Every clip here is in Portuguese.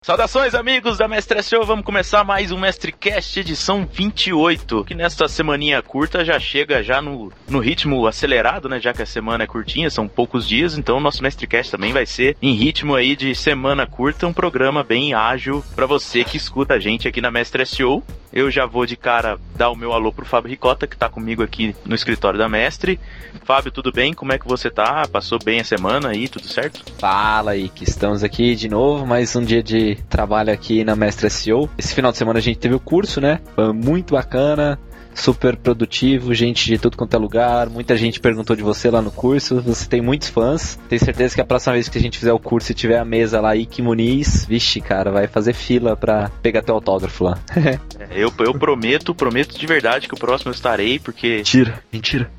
Saudações, amigos da Mestre Show, vamos começar mais um MestreCast edição 28, que nesta semaninha curta já chega já no ritmo acelerado, né, já que a semana é curtinha, são poucos dias, então o nosso MestreCast também vai ser em ritmo aí de semana curta, um programa bem ágil pra você que escuta a gente aqui na Mestre Show. Eu já vou de cara dar o meu alô pro Fábio Ricota, que tá comigo aqui no escritório da Mestre. Fábio, tudo bem? Como é que você tá? Passou bem a semana aí, tudo certo? Fala aí, que estamos aqui de novo, mais um dia de trabalho aqui na Mestre SEO. Esse final de semana a gente teve o curso, né? Foi muito bacana, super produtivo, gente de tudo quanto é lugar, muita gente perguntou de você lá no curso, você tem muitos fãs. Tenho certeza que a próxima vez que a gente fizer o curso e tiver a mesa lá, Ike Muniz, vixe, cara, vai fazer fila pra pegar teu autógrafo lá. Eu prometo de verdade que o próximo eu estarei, porque... Mentira.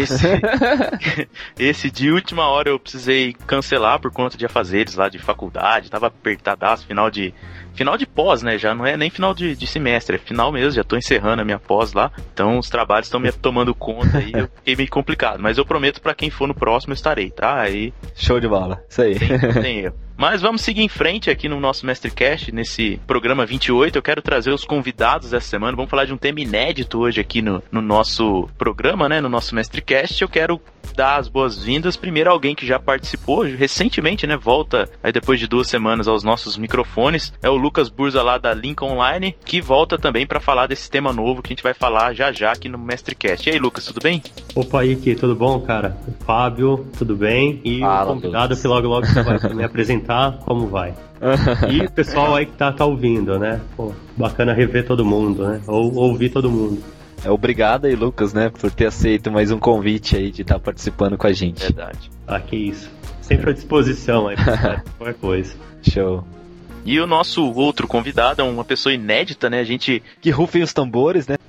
Esse de última hora eu precisei cancelar por conta de afazeres lá de faculdade, tava apertadaço, final de pós, né, já não é nem final de semestre, é final mesmo, já tô encerrando a minha pós lá, então os trabalhos estão me tomando conta aí, eu fiquei meio complicado, mas eu prometo pra quem for no próximo eu estarei, tá? Aí... Show de bola, isso aí. Tem erro. Mas vamos seguir em frente aqui no nosso MestreCast, nesse programa 28, eu quero trazer os convidados dessa semana, vamos falar de um tema inédito hoje aqui no nosso programa, né, no nosso MestreCast. Eu quero dar as boas-vindas primeiro a alguém que já participou recentemente, né, volta aí depois de 2 semanas aos nossos microfones, é o Lucas Burza lá da Lincoln Online, que volta também para falar desse tema novo que a gente vai falar já aqui no MestreCast. E aí, Lucas, tudo bem? Opa, Ike, tudo bom, cara? Fábio, tudo bem? E o convidado Lucas, que logo você vai me apresentar, como vai? E o pessoal aí que tá ouvindo, né? Pô, bacana rever todo mundo, né? Ou ouvir todo mundo. Obrigado aí, Lucas, né, por ter aceito mais um convite aí de estar participando com a gente. Verdade. Ah, que isso. Sempre à disposição aí pra qualquer coisa. Show. E o nosso outro convidado é uma pessoa inédita, né? A gente... Que rufem os tambores, né?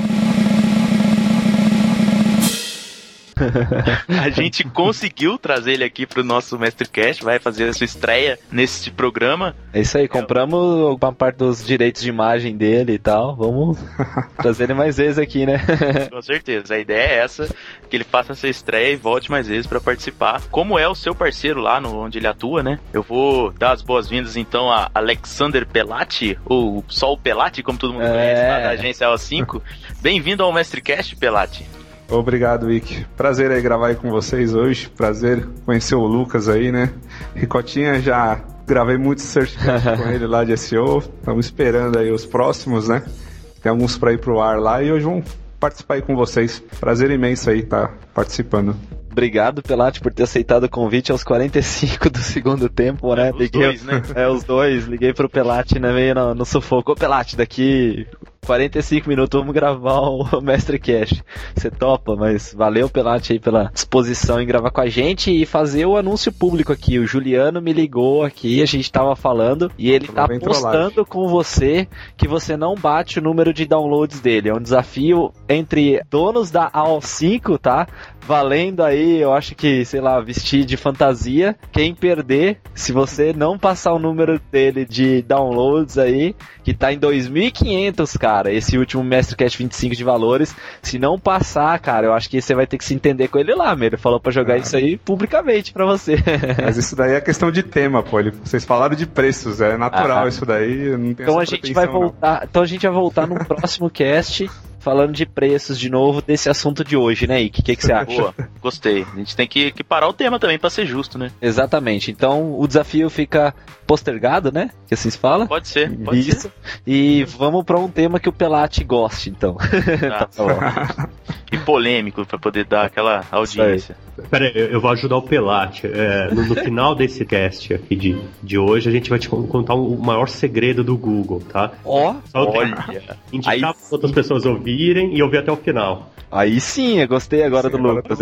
A gente conseguiu trazer ele aqui pro nosso MestreCast, vai fazer a sua estreia nesse programa. É isso aí, compramos uma parte dos direitos de imagem dele e tal, vamos trazer ele mais vezes aqui, né? Com certeza, a ideia é essa, que ele faça essa estreia e volte mais vezes para participar. Como é o seu parceiro lá onde ele atua, né? Eu vou dar as boas-vindas então a Alexander Pelati, ou só o Pelati, como todo mundo conhece lá da agência O5. Bem-vindo ao MestreCast, Pelati. Obrigado, Vic. Prazer aí gravar aí com vocês hoje. Prazer conhecer o Lucas aí, né? Ricotinha, já gravei muitos certificados com ele lá de SEO. Estamos esperando aí os próximos, né? Tem alguns para ir pro ar lá e hoje vamos participar aí com vocês. Prazer imenso aí estar participando. Obrigado, Pelati, por ter aceitado o convite aos 45 do segundo tempo, né? Os dois. Liguei pro Pelati, né? Meio no sufoco. Ô, Pelati, daqui 45 minutos vamos gravar o MestreCast. Você topa, mas valeu, Pelati, aí pela disposição em gravar com a gente e fazer o anúncio público aqui. O Juliano me ligou aqui, a gente tava falando, e ele tá postando com você que você não bate o número de downloads dele. É um desafio entre donos da AO5, tá? Valendo aí, eu acho que, sei lá, vestir de fantasia. Quem perder, se você não passar o número dele de downloads aí, que tá em 2.500, cara, esse último MestreCast 25 de valores, se não passar, cara, eu acho que você vai ter que se entender com ele lá, meu. Ele falou pra jogar isso aí publicamente pra você. Mas isso daí é questão de tema, pô. Vocês falaram de preços, é natural isso daí, não tem então a gente vai voltar, não. Então a gente vai voltar no próximo cast falando de preços de novo desse assunto de hoje, né, Ike? O que você acha? Boa, gostei. A gente tem que parar o tema também pra ser justo, né? Exatamente. Então o desafio fica postergado, né? Que assim se fala? Pode ser. Isso. E vamos pra um tema que o Pelati goste, então. Tá bom. E polêmico, pra poder dar aquela audiência. Pera aí, eu vou ajudar o Pelati. No final desse cast aqui de hoje, a gente vai te contar o maior segredo do Google, tá? Olha! Indicar para outras pessoas ouvirem e ouvir até o final. Aí sim, eu gostei agora do Lucas.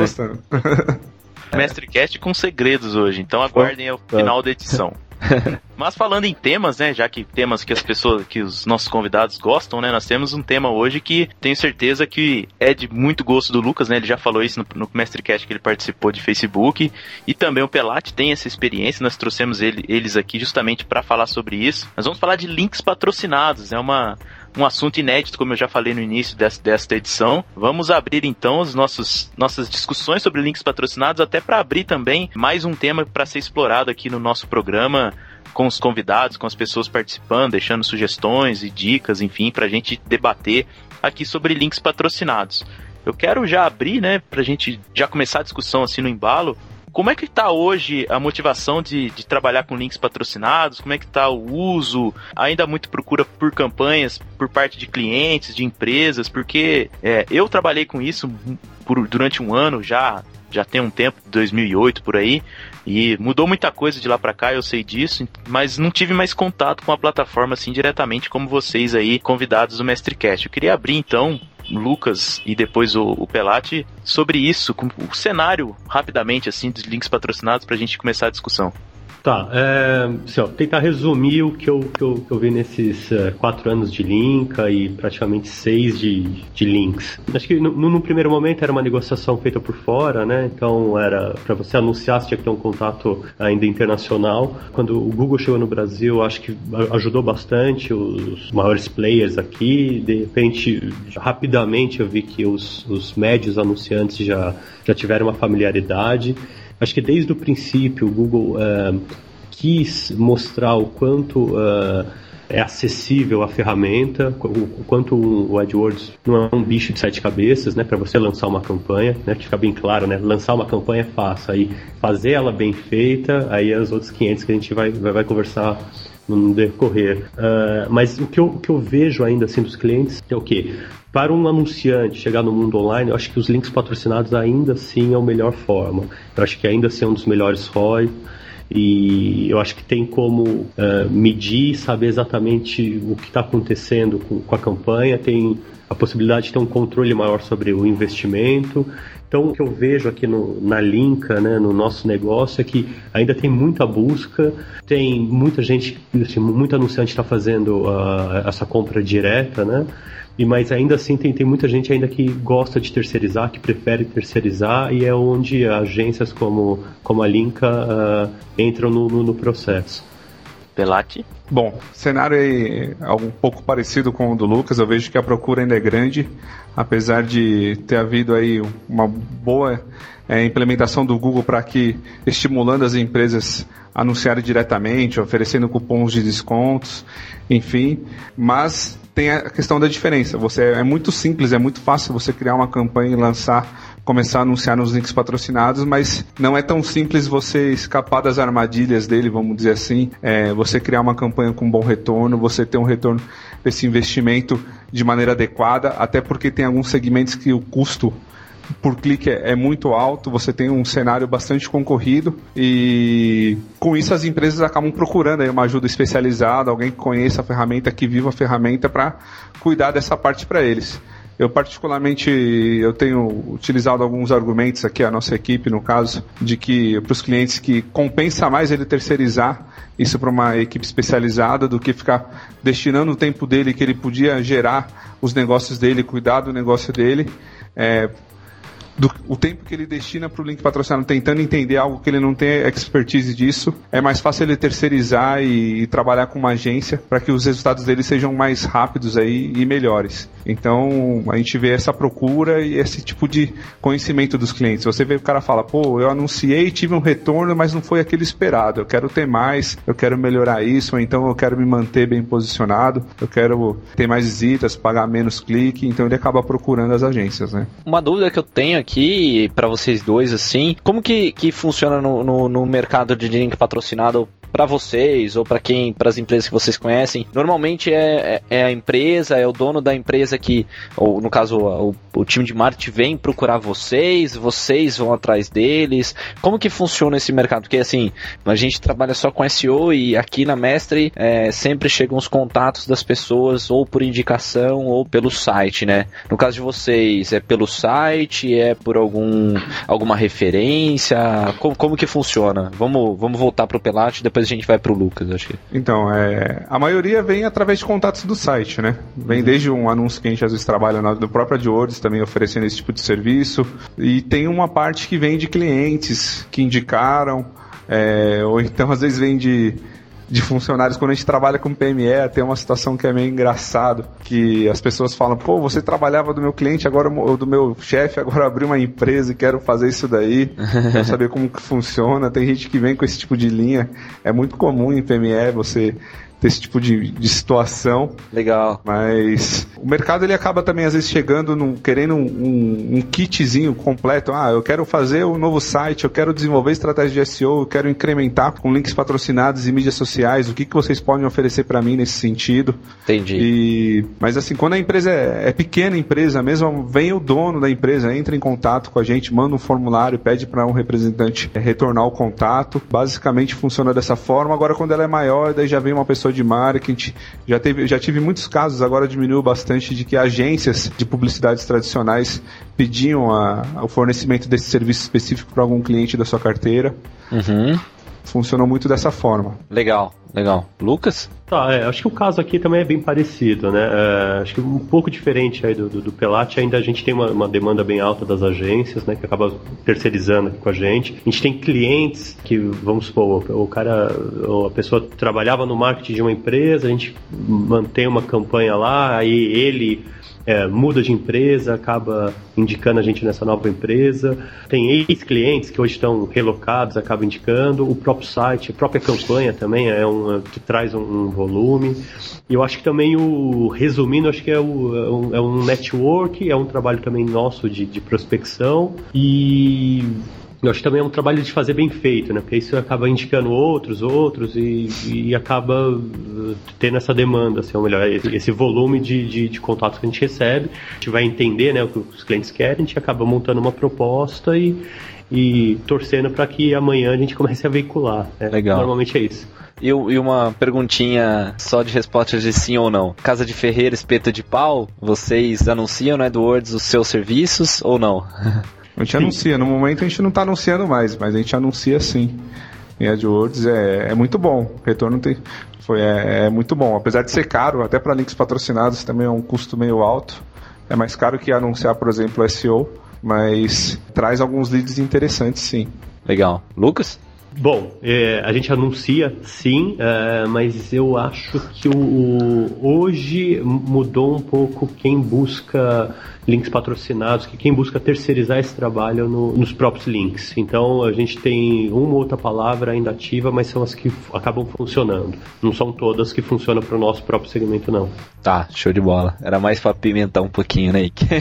MestreCast com segredos hoje, então aguardem o final da edição. Mas falando em temas, né, já que temas que que os nossos convidados gostam, né, nós temos um tema hoje que tenho certeza que é de muito gosto do Lucas, né, ele já falou isso no MestreCast que ele participou de Facebook, e também o Pelati tem essa experiência, nós trouxemos eles aqui justamente para falar sobre isso. Nós vamos falar de links patrocinados, é um assunto inédito, como eu já falei no início desta edição. Vamos abrir então as nossas discussões sobre links patrocinados, até para abrir também mais um tema para ser explorado aqui no nosso programa com os convidados, com as pessoas participando, deixando sugestões e dicas, enfim, pra gente debater aqui sobre links patrocinados. Eu quero já abrir, né, pra gente já começar a discussão assim no embalo. Como é que está hoje a motivação de trabalhar com links patrocinados? Como é que está o uso? Ainda há muita procura por campanhas por parte de clientes, de empresas? Porque eu trabalhei com isso durante um ano, já tem um tempo, 2008 por aí, e mudou muita coisa de lá para cá, eu sei disso, mas não tive mais contato com a plataforma assim diretamente como vocês aí, convidados do MestreCast. Eu queria abrir então, Lucas e depois o Pelatti, sobre isso, com o cenário rapidamente assim dos links patrocinados pra gente começar a discussão. Tá, tentar resumir o que eu vi nesses 4 anos de Linka e praticamente 6 de links. Acho que no primeiro momento era uma negociação feita por fora, né? Então era para você anunciar, você tinha que ter um contato ainda internacional. Quando o Google chegou no Brasil, acho que ajudou bastante os maiores players aqui. De repente, rapidamente eu vi que os médios anunciantes já tiveram uma familiaridade. Acho que desde o princípio o Google quis mostrar o quanto é acessível a ferramenta, o quanto o AdWords não é um bicho de 7 cabeças, né, para você lançar uma campanha, né, que fica bem claro, né, lançar uma campanha é fácil, aí fazer ela bem feita, aí os outros 500 que a gente vai conversar no decorrer. Mas o que eu vejo ainda assim dos clientes é o quê? Para um anunciante chegar no mundo online, eu acho que os links patrocinados ainda assim é a melhor forma. Eu acho que ainda assim é um dos melhores ROI. E eu acho que tem como medir, saber exatamente o que está acontecendo com a campanha, tem a possibilidade de ter um controle maior sobre o investimento. Então, o que eu vejo aqui na Linka, né, no nosso negócio, é que ainda tem muita busca, tem muita gente, assim, muito anunciante está fazendo essa compra direta, né? Mas ainda assim tem muita gente ainda que gosta de terceirizar, que prefere terceirizar, e é onde agências como a Linka entram no processo. Pelatti? Bom, o cenário é um pouco parecido com o do Lucas. Eu vejo que a procura ainda é grande, apesar de ter havido aí uma boa implementação do Google para que estimulando as empresas a anunciarem diretamente, oferecendo cupons de descontos, enfim, mas tem a questão da diferença. É muito simples, é muito fácil você criar uma campanha e começar a anunciar nos links patrocinados, mas não é tão simples você escapar das armadilhas dele, vamos dizer assim. Você criar uma campanha com bom retorno, você ter um retorno desse investimento de maneira adequada, até porque tem alguns segmentos que o custo por clique é muito alto, você tem um cenário bastante concorrido e com isso as empresas acabam procurando aí uma ajuda especializada, alguém que conheça a ferramenta, que viva a ferramenta para cuidar dessa parte para eles. Eu particularmente tenho utilizado alguns argumentos aqui, a nossa equipe no caso, de que para os clientes que compensa mais ele terceirizar isso para uma equipe especializada do que ficar destinando o tempo dele que ele podia gerar os negócios dele, cuidar do negócio dele, o tempo que ele destina para o link patrocinado tentando entender algo que ele não tem expertise disso, é mais fácil ele terceirizar e trabalhar com uma agência para que os resultados dele sejam mais rápidos aí e melhores. Então a gente vê essa procura e esse tipo de conhecimento dos clientes. Você vê o cara fala, eu anunciei, tive um retorno, mas não foi aquele esperado, eu quero ter mais, eu quero melhorar isso, ou então eu quero me manter bem posicionado, eu quero ter mais visitas, pagar menos clique, então ele acaba procurando as agências, né? Uma dúvida que eu tenho aqui para vocês dois, assim, como que funciona no mercado de link patrocinado para vocês ou para as empresas que vocês conhecem? Normalmente é a empresa, é o dono da empresa que, ou no caso o time de marketing vem procurar vocês vão atrás deles. Como que funciona esse mercado? Porque assim, a gente trabalha só com SEO e aqui na Mestre sempre chegam os contatos das pessoas ou por indicação ou pelo site, né? No caso de vocês, é pelo site, é por alguma referência? Como que funciona? Vamos voltar pro Pelatti, depois a gente vai pro Lucas, acho que. Então, a maioria vem através de contatos do site, né? Vem desde um anúncio que a gente às vezes trabalha no próprio AdWords, também oferecendo esse tipo de serviço, e tem uma parte que vem de clientes que indicaram, ou então às vezes vem de de funcionários. Quando a gente trabalha com PME, tem uma situação que é meio engraçado, que as pessoas falam, pô, você trabalhava do meu cliente, agora do meu chefe, agora abri uma empresa e quero fazer isso daí, quero saber como que funciona. Tem gente que vem com esse tipo de linha, é muito comum em PME você ter esse tipo de situação. Legal. Mas o mercado ele acaba também às vezes chegando querendo um kitzinho completo. Eu quero fazer um novo site, eu quero desenvolver estratégia de SEO, eu quero incrementar com links patrocinados e mídias sociais. O que vocês podem oferecer para mim nesse sentido? Entendi. Mas assim, quando a empresa é pequena empresa mesmo, vem o dono da empresa, entra em contato com a gente, manda um formulário, pede para um representante retornar o contato. Basicamente funciona dessa forma. Agora quando ela é maior, daí já vem uma pessoa de marketing. Já tive muitos casos, agora diminuiu bastante, de que agências de publicidades tradicionais pediam o fornecimento desse serviço específico para algum cliente da sua carteira. Funcionou muito dessa forma. Legal. Lucas? Acho que o caso aqui também é bem parecido, né? Acho que um pouco diferente aí do Pelati, ainda a gente tem uma demanda bem alta das agências, né? Que acaba terceirizando aqui com a gente. A gente tem clientes que, vamos supor, a pessoa trabalhava no marketing de uma empresa, a gente mantém uma campanha lá, aí ele muda de empresa, acaba indicando a gente nessa nova empresa. Tem ex-clientes que hoje estão relocados, acaba indicando. O próprio site, a própria campanha também que traz um volume. E eu acho que também, resumindo, acho que é um network, é um trabalho também nosso de prospecção. E eu acho que também é um trabalho de fazer bem feito, né? Porque isso acaba indicando outros e acaba tendo essa demanda, assim, ou melhor, esse volume de contatos que a gente recebe. A gente vai entender, né, o que os clientes querem, a gente acaba montando uma proposta e torcendo para que amanhã a gente comece a veicular. Né? Legal. Normalmente é isso. E uma perguntinha só de respostas de sim ou não. Casa de Ferreira, Espeto de Pau, vocês anunciam no AdWords os seus serviços ou não? A gente anuncia, no momento a gente não está anunciando mais, mas a gente anuncia sim. Em AdWords é muito bom, o retorno é muito bom, apesar de ser caro, até para links patrocinados também é um custo meio alto, é mais caro que anunciar, por exemplo, SEO, mas traz alguns leads interessantes sim. Legal. Lucas? Bom, a gente anuncia sim, mas eu acho que hoje mudou um pouco quem busca links patrocinados, quem busca terceirizar esse trabalho nos próprios links. Então a gente tem uma ou outra palavra ainda ativa, mas são as que acabam funcionando. Não são todas que funcionam para o nosso próprio segmento, não. Tá, show de bola. Era mais para pimentar um pouquinho, né, Ike?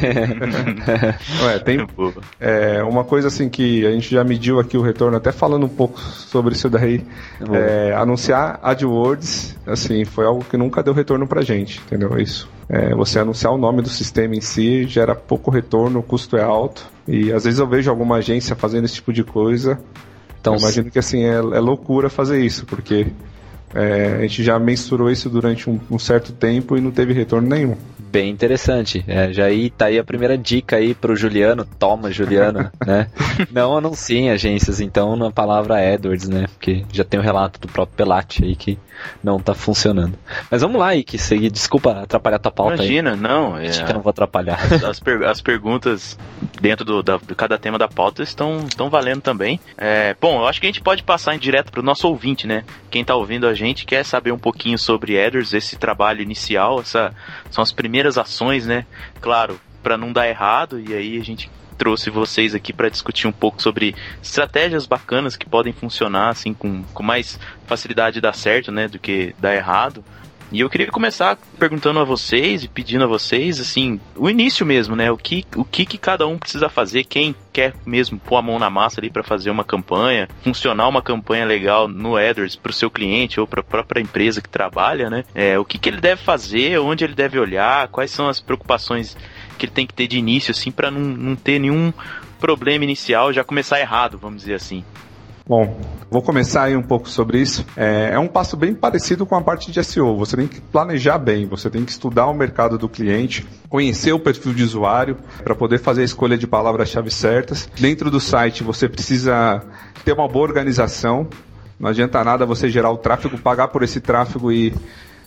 Tem uma coisa assim que a gente já mediu aqui o retorno, até falando um pouco sobre isso daí. Anunciar AdWords, assim, foi algo que nunca deu retorno pra gente, entendeu? Isso. Você anunciar o nome do sistema em si gera pouco retorno, o custo é alto. E às vezes eu vejo alguma agência fazendo esse tipo de coisa. Então, eu imagino que assim, é loucura fazer isso, porque a gente já mensurou isso durante um certo tempo e não teve retorno nenhum. Bem interessante. Tá aí a primeira dica aí pro Juliano. Toma, Juliano, né? Não anunciem agências, então, na palavra AdWords, né? Porque já tem o relato do próprio Pelati aí que não tá funcionando. Mas vamos lá, Ike, seguir. Desculpa atrapalhar tua pauta. Imagina, aí. Não. Acho que eu não vou atrapalhar. As perguntas dentro de cada tema da pauta estão valendo também. Bom, eu acho que a gente pode passar direto pro nosso ouvinte, né? Quem tá ouvindo a gente quer saber um pouquinho sobre AdWords, esse trabalho inicial, são as primeiras ações, né? Claro, para não dar errado, e aí a gente trouxe vocês aqui para discutir um pouco sobre estratégias bacanas que podem funcionar assim com mais facilidade de dar certo, né, do que dar errado. E eu queria começar perguntando a vocês e pedindo a vocês, assim, o início mesmo, né? O que cada um precisa fazer, quem quer mesmo pôr a mão na massa ali para fazer uma campanha, funcionar uma campanha legal no AdWords para o seu cliente ou para a própria empresa que trabalha, né? O que ele deve fazer, onde ele deve olhar, quais são as preocupações que ele tem que ter de início, assim, para não ter nenhum problema inicial, já começar errado, vamos dizer assim. Bom, vou começar aí um pouco sobre isso. É um passo bem parecido com a parte de SEO. Você tem que planejar bem, você tem que estudar o mercado do cliente, conhecer o perfil de usuário para poder fazer a escolha de palavras-chave certas. Dentro do site você precisa ter uma boa organização. Não adianta nada você gerar o tráfego, pagar por esse tráfego e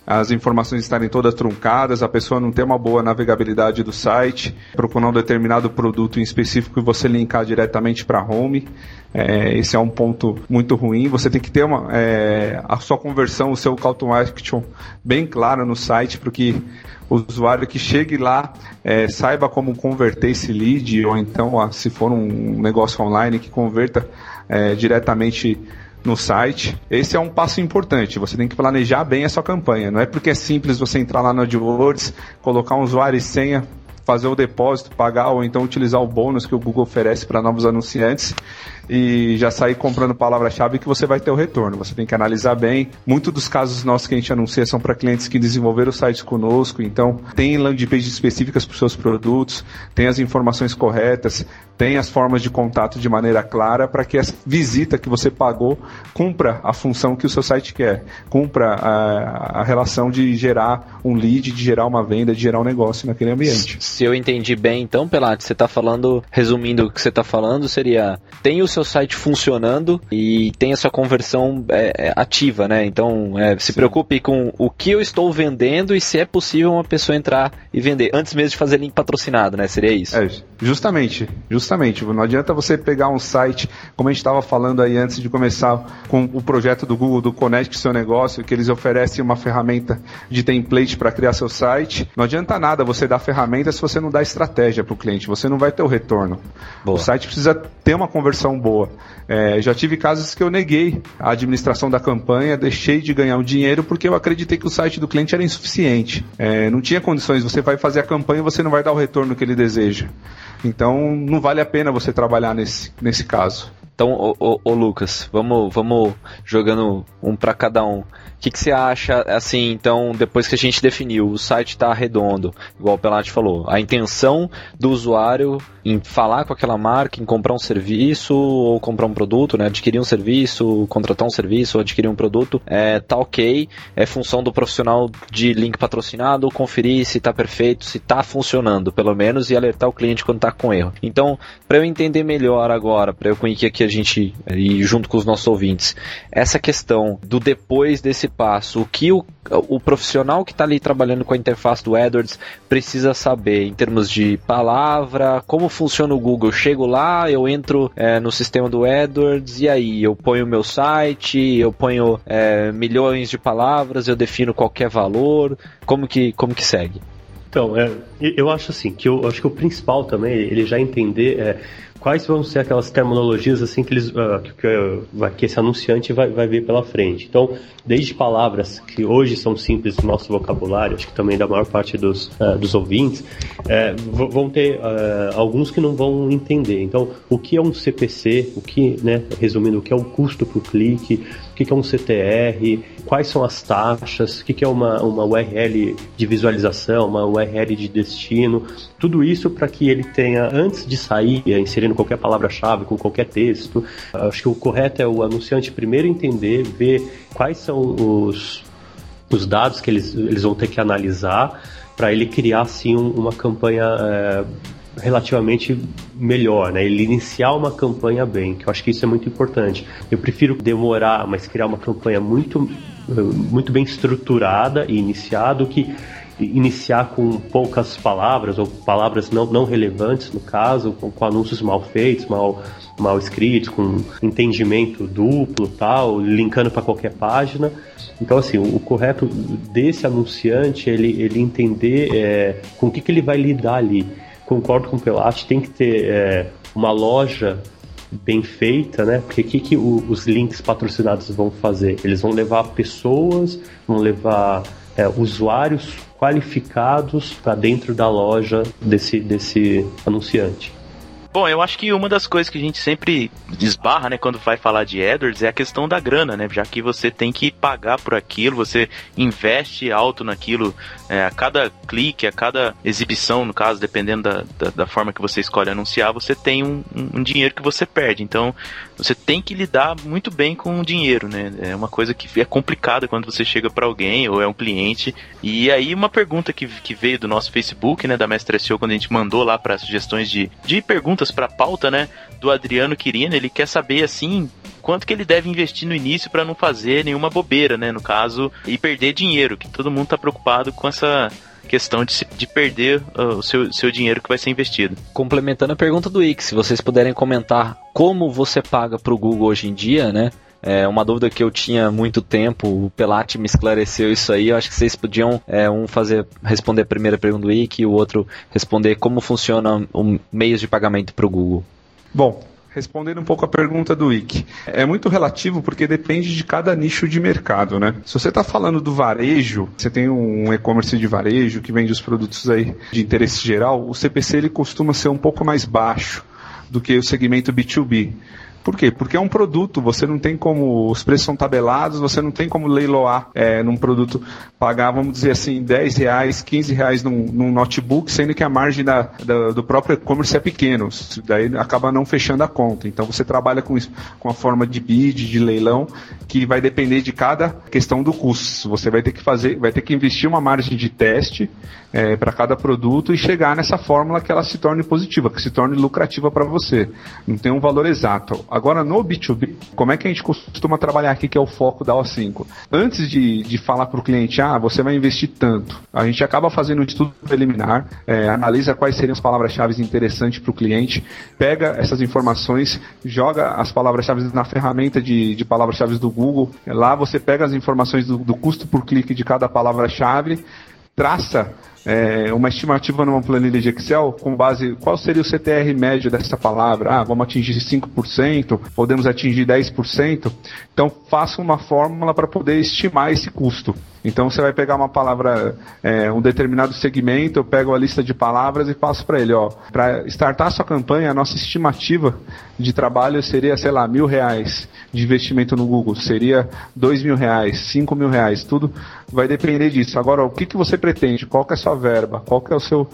as informações estarem todas truncadas, a pessoa não ter uma boa navegabilidade do site, procurar um determinado produto em específico e você linkar diretamente para home. Esse é um ponto muito ruim. Você tem que ter a sua conversão, o seu call to action bem claro no site, para que o usuário que chegue lá saiba como converter esse lead, ou então, se for um negócio online, que converta diretamente no site. Esse é um passo importante. Você tem que planejar bem a sua campanha. Não é porque é simples você entrar lá no AdWords, colocar um usuário e senha, fazer o depósito, pagar, ou então utilizar o bônus que o Google oferece para novos anunciantes e já sair comprando palavra-chave que você vai ter o retorno. Você tem que analisar bem. Muitos dos casos nossos que a gente anuncia são para clientes que desenvolveram sites conosco, então tem landing pages específicas para os seus produtos, tem as informações corretas, tem as formas de contato de maneira clara para que a visita que você pagou cumpra a função que o seu site quer, cumpra a relação de gerar um lead, de gerar uma venda, de gerar um negócio naquele ambiente. Se eu entendi bem, então, Pelati, você está falando, resumindo o que você está falando, seria, tem o seu site funcionando e tem a sua conversão ativa, né? Então, se preocupe com o que eu estou vendendo e se é possível uma pessoa entrar e vender, antes mesmo de fazer link patrocinado, né? Seria isso? Justamente. Não adianta você pegar um site, como a gente estava falando aí antes de começar com o projeto do Google, do Conect Seu Negócio, que eles oferecem uma ferramenta de template para criar seu site. Não adianta nada você dar ferramenta se você não dá estratégia para o cliente, você não vai ter o retorno. Boa. O site precisa ter uma conversão boa. Já tive casos que eu neguei a administração da campanha, deixei de ganhar o dinheiro porque eu acreditei que o site do cliente era insuficiente. Não tinha condições, você vai fazer a campanha e você não vai dar o retorno que ele deseja. Então não vale a pena você trabalhar nesse caso. Então, Lucas, vamos jogando um para cada um. O que você acha, assim, então, depois que a gente definiu, o site está redondo, igual o Pelati falou, a intenção do usuário em falar com aquela marca, em comprar um serviço ou comprar um produto, né, adquirir um serviço, contratar um serviço ou adquirir um produto, tá ok, é função do profissional de link patrocinado, conferir se está perfeito, se está funcionando, pelo menos, e alertar o cliente quando está com erro. Então, para eu entender melhor agora, para eu conhecer aqui a gente, e junto com os nossos ouvintes, essa questão do depois desse passo, o que o profissional que está ali trabalhando com a interface do AdWords precisa saber em termos de palavra, como funciona o Google. Eu chego lá, eu entro no sistema do AdWords e aí eu ponho o meu site, eu ponho milhões de palavras, eu defino qualquer valor, como que segue? Então, eu acho assim, eu acho que o principal também, ele já entender quais vão ser aquelas terminologias assim que esse anunciante vai ver pela frente. Então, desde palavras que hoje são simples no nosso vocabulário, acho que também da maior parte dos ouvintes, vão ter alguns que não vão entender. Então, o que é um CPC, resumindo, o que é um custo por clique, o que é um CTR, quais são as taxas, o que é uma URL de visualização, uma URL de destino, tudo isso para que ele tenha, antes de sair, inserindo qualquer palavra-chave, com qualquer texto, acho que o correto é o anunciante primeiro entender, ver quais são os dados que eles vão ter que analisar para ele criar, assim, uma campanha relativamente melhor, né? Ele iniciar uma campanha bem, que eu acho que isso é muito importante. Eu prefiro demorar, mas criar uma campanha muito bem estruturada e iniciar do que iniciar com poucas palavras ou palavras não relevantes, no caso, com anúncios mal feitos, mal escritos, com entendimento duplo, tal, linkando para qualquer página. Então, assim, o correto desse anunciante é ele entender com o que ele vai lidar ali. Concordo com o Pelati, tem que ter uma loja bem feita, né? Porque o que os links patrocinados vão fazer? Eles vão levar pessoas, vão levar usuários qualificados para dentro da loja desse anunciante. Bom, eu acho que uma das coisas que a gente sempre esbarra, né, quando vai falar de AdWords é a questão da grana, né, já que você tem que pagar por aquilo, você investe alto naquilo, a cada clique, a cada exibição, no caso, dependendo da forma que você escolhe anunciar, você tem um dinheiro que você perde, então você tem que lidar muito bem com o dinheiro, né, é uma coisa que é complicada quando você chega para alguém ou é um cliente. E aí uma pergunta que veio do nosso Facebook, né, da Mestre SEO, quando a gente mandou lá para sugestões de perguntas para pauta, né, do Adriano Quirino, ele quer saber, assim, quanto que ele deve investir no início para não fazer nenhuma bobeira, né, no caso, e perder dinheiro, que todo mundo tá preocupado com essa questão de perder o seu dinheiro que vai ser investido. Complementando a pergunta do Ike, se vocês puderem comentar como você paga pro Google hoje em dia, né? É uma dúvida que eu tinha há muito tempo, o Pelati me esclareceu isso aí, eu acho que vocês podiam responder a primeira pergunta do Ike e o outro responder como funciona os meios de pagamento para o Google. Bom, respondendo um pouco a pergunta do Ike, é muito relativo porque depende de cada nicho de mercado, né? Se você está falando do varejo, você tem um e-commerce de varejo que vende os produtos aí de interesse geral, o CPC ele costuma ser um pouco mais baixo do que o segmento B2B. Por quê? Porque é um produto, você não tem como, os preços são tabelados, você não tem como leiloar num produto, pagar, vamos dizer assim, R$10, R$15 num notebook, sendo que a margem do próprio e-commerce é pequeno, daí acaba não fechando a conta. Então você trabalha com a forma de bid, de leilão, que vai depender de cada questão do custo. Você vai ter que investir uma margem de teste para cada produto e chegar nessa fórmula que ela se torne positiva, que se torne lucrativa para você. Não tem um valor exato. Agora, no B2B, como é que a gente costuma trabalhar aqui, que é o foco da O5? Antes de falar para o cliente, você vai investir tanto, a gente acaba fazendo um estudo preliminar, analisa quais seriam as palavras-chave interessantes para o cliente, pega essas informações, joga as palavras-chave na ferramenta de palavras-chave do Google, lá você pega as informações do custo por clique de cada palavra-chave, traça uma estimativa numa planilha de Excel com base, qual seria o CTR médio dessa palavra? Vamos atingir 5%, podemos atingir 10%, então faça uma fórmula para poder estimar esse custo. Então você vai pegar uma palavra, um determinado segmento, eu pego a lista de palavras e passo para ele, para startar a sua campanha, a nossa estimativa de trabalho seria, sei lá, R$1.000 de investimento no Google, seria R$2.000, R$5.000, tudo vai depender disso. Agora, o que você pretende? Qual que é a sua verba? Qual que é o seu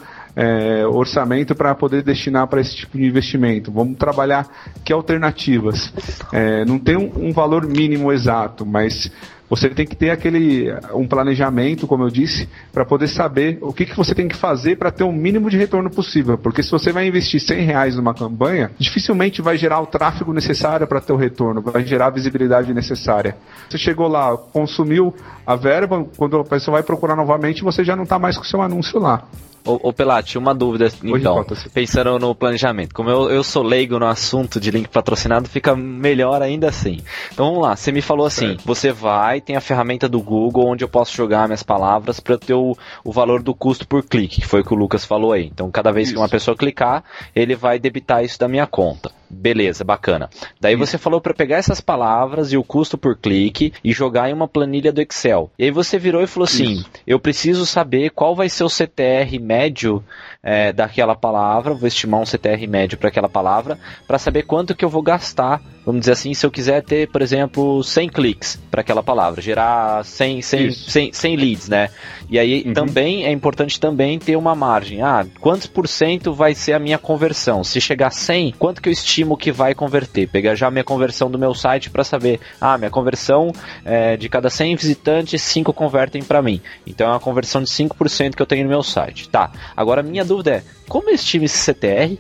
orçamento para poder destinar para esse tipo de investimento? Vamos trabalhar que alternativas? Não tem um valor mínimo exato, mas você tem que ter um planejamento, como eu disse, para poder saber o que você tem que fazer para ter o mínimo de retorno possível. Porque se você vai investir R$100 numa campanha, dificilmente vai gerar o tráfego necessário para ter o retorno, vai gerar a visibilidade necessária. Você chegou lá, consumiu a verba, quando a pessoa vai procurar novamente, você já não está mais com o seu anúncio lá. Ô Pelati, uma dúvida, então, pensando no planejamento. Como eu sou leigo no assunto de link patrocinado, fica melhor ainda assim. Então vamos lá, você me falou assim, você tem a ferramenta do Google onde eu posso jogar minhas palavras para ter o valor do custo por clique, que foi o que o Lucas falou aí. Então cada vez que uma pessoa clicar, ele vai debitar isso da minha conta. Beleza, bacana. Daí você falou para pegar essas palavras e o custo por clique e jogar em uma planilha do Excel. E aí você virou e falou assim, eu preciso saber qual vai ser o CTR médio daquela palavra, vou estimar um CTR médio para aquela palavra, para saber quanto que eu vou gastar, vamos dizer assim, se eu quiser ter, por exemplo, 100 cliques para aquela palavra, gerar 100 leads, né? E aí também é importante também ter uma margem. Quantos % vai ser a minha conversão? Se chegar a 100, quanto que eu estimo que vai converter? Pegar já a minha conversão do meu site para saber, minha conversão de cada 100 visitantes, 5 convertem para mim. Então é uma conversão de 5% que eu tenho no meu site. Tá, agora a minha dúvida é, como eu estimo esse CTR?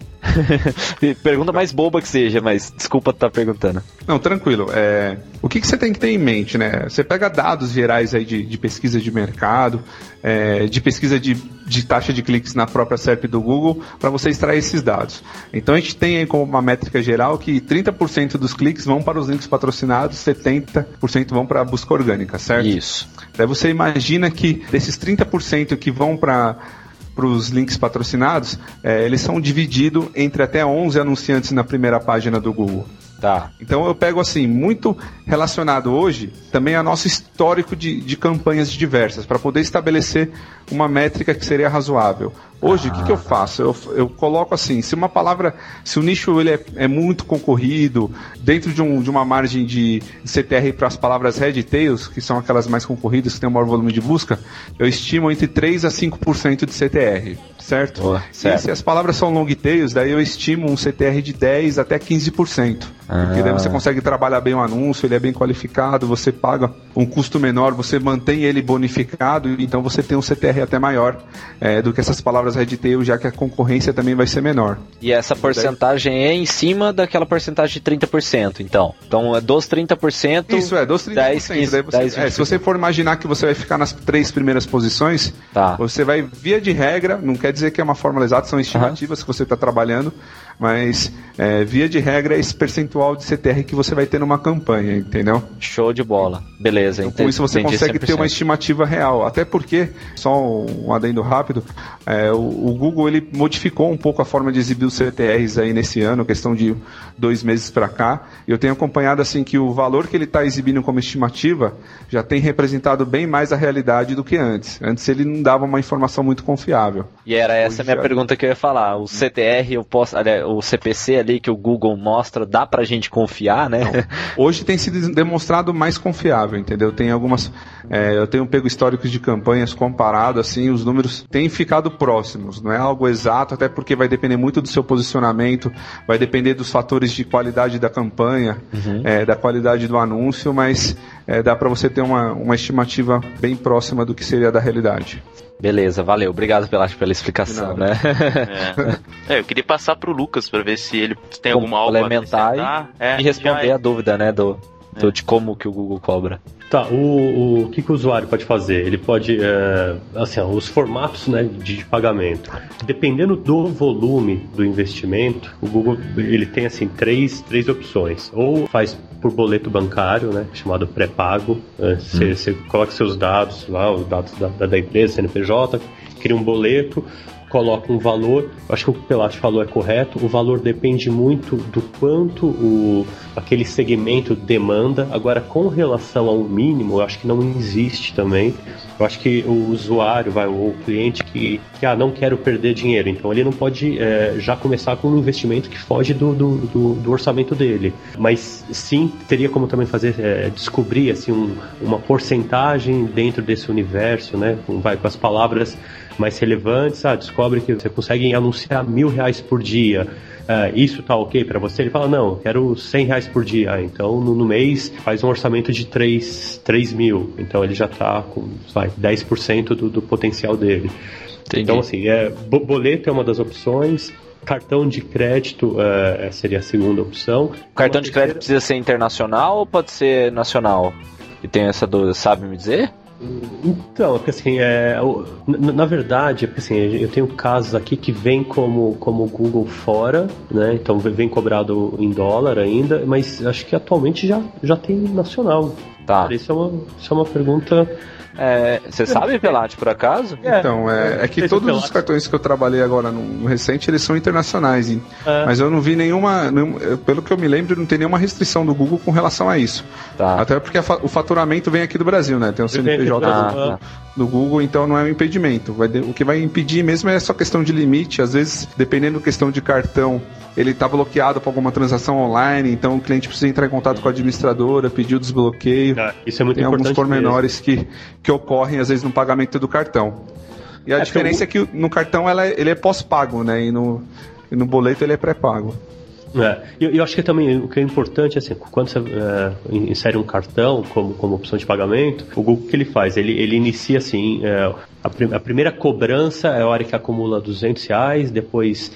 Pergunta mais boba que seja, mas desculpa estar perguntando. Não, tranquilo. O que você tem que ter em mente, né? Você pega dados gerais aí de pesquisa de mercado, de pesquisa de taxa de cliques na própria SERP do Google, para você extrair esses dados. Então a gente tem aí como uma métrica geral que 30% dos cliques vão para os links patrocinados, 70% vão para a busca orgânica, certo? Isso. Daí você imagina que desses 30% que vão para os links patrocinados, eles são divididos entre até 11 anunciantes na primeira página do Google. Tá. Então eu pego assim, muito relacionado hoje também a nosso histórico de campanhas diversas, para poder estabelecer uma métrica que seria razoável. Hoje, o que eu faço? Eu coloco assim, se o nicho ele é muito concorrido, dentro de uma margem de CTR para as palavras head e tails, que são aquelas mais concorridas, que tem o maior volume de busca, eu estimo entre 3% a 5% de CTR, certo? Certo. E se as palavras são long tails, daí eu estimo um CTR de 10% até 15%. Porque daí você consegue trabalhar bem o anúncio, ele é bem qualificado, você paga um custo menor, você mantém ele bonificado, então você tem um CTR até maior do que essas palavras head tail, já que a concorrência também vai ser menor. E essa porcentagem é em cima daquela porcentagem de 30%, então. Então é dos 30%. Isso, dos 30%. 10, 15, daí você, 10, se você for imaginar que você vai ficar nas 3 primeiras posições, você vai, via de regra, não quer dizer que é uma fórmula exata, são estimativas que você está trabalhando, mas via de regra é esse percentual de CTR que você vai ter numa campanha, entendeu? Show de bola. Beleza. Então, com isso você consegue 100%. Ter uma estimativa real. Até porque, só um adendo rápido, o Google ele modificou um pouco a forma de exibir os CTRs aí nesse ano, questão de 2 meses para cá. E eu tenho acompanhado assim que o valor que ele está exibindo como estimativa já tem representado bem mais a realidade do que antes. Antes ele não dava uma informação muito confiável. E era essa a minha pergunta que eu ia falar. O CTR, o CPC ali que o Google mostra, dá pra gente confiar, né? Não. Hoje tem sido demonstrado mais confiável, entendeu? Tem algumas... eu tenho pego históricos de campanhas comparado, assim, os números têm ficado próximos. Não é algo exato, até porque vai depender muito do seu posicionamento, vai depender dos fatores de qualidade da campanha, da qualidade do anúncio, mas dá pra você ter uma estimativa bem próxima do que seria da realidade. Beleza, valeu. Obrigado pela explicação, né? Eu queria passar pro Lucas para ver se ele tem alguma algo a acrescentar e responder a dúvida, né, de como que o Google cobra. Tá, o que o usuário pode fazer? Ele pode, os formatos, né, de pagamento. Dependendo do volume do investimento, o Google ele tem assim três opções. Ou faz por boleto bancário, né, chamado pré-pago. Você coloca seus dados lá, os dados da empresa, CNPJ, cria um boleto, coloca um valor. Acho que o que o Pelati falou é correto. O valor depende muito do quanto aquele segmento demanda. Agora, com relação ao mínimo, eu acho que não existe também. Eu acho que o usuário, ou o cliente que não quero perder dinheiro, então ele não pode já começar com um investimento que foge do orçamento dele. Mas sim, teria como também fazer, descobrir assim, uma porcentagem dentro desse universo, né? Com as palavras mais relevantes. Descobre que você consegue anunciar R$1.000 por dia. Isso tá ok para você? Ele fala, não, quero R$100 por dia. Então, no mês, faz um orçamento de 3 mil. Então, ele já tá com 10% do potencial dele. Entendi. Então, assim, boleto é uma das opções. Cartão de crédito seria a segunda opção. O cartão de crédito precisa ser internacional ou pode ser nacional? E tem essa dúvida, sabe me dizer? Então, porque assim, na verdade, porque assim, eu tenho casos aqui que vem como Google fora, né? Então vem cobrado em dólar ainda, mas acho que atualmente já tem nacional. Tá. Isso é uma pergunta. Você sabe, Pelati, por acaso? Então, é que todos os cartões que eu trabalhei agora no recente, eles são internacionais, mas eu não vi pelo que eu me lembro, não tem nenhuma restrição do Google com relação a isso. Tá. Até porque o faturamento vem aqui do Brasil, né? Tem o CNPJ do Google, então não é um impedimento. O que vai impedir mesmo é só questão de limite. Às vezes, dependendo da questão de cartão, ele está bloqueado por alguma transação online, então o cliente precisa entrar em contato com a administradora, pedir o desbloqueio. Isso é muito importante. Tem alguns pormenores que ocorrem, às vezes, no pagamento do cartão. E a diferença é que no cartão ele é pós-pago, né? E no boleto ele é pré-pago. Eu acho que também o que é importante, assim, quando você insere um cartão como opção de pagamento, o Google, o que ele faz? Ele inicia assim, a primeira cobrança é a hora que acumula R$200, depois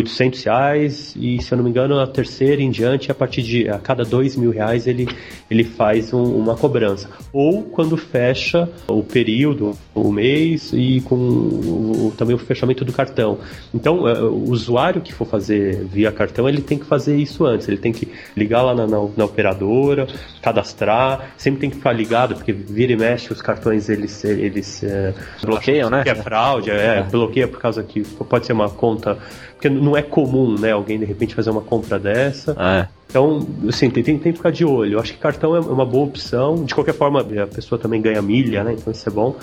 R$800 e, se eu não me engano, a terceira em diante, a cada R$2.000 ele faz uma cobrança. Ou quando fecha o período, o mês e com também o fechamento do cartão. Então, o usuário que for fazer via cartão, ele tem que fazer isso antes. Ele tem que ligar lá na operadora, cadastrar, sempre tem que ficar ligado, porque vira e mexe os cartões, eles bloqueiam, né? Que é fraude, bloqueia por causa que pode ser uma conta, porque não é comum, né, alguém de repente fazer uma compra dessa. Então, assim, tem que ficar de olho. Eu acho que cartão é uma boa opção. De qualquer forma, a pessoa também ganha milha, né? Então isso é bom.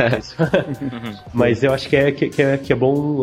Mas eu acho que é bom.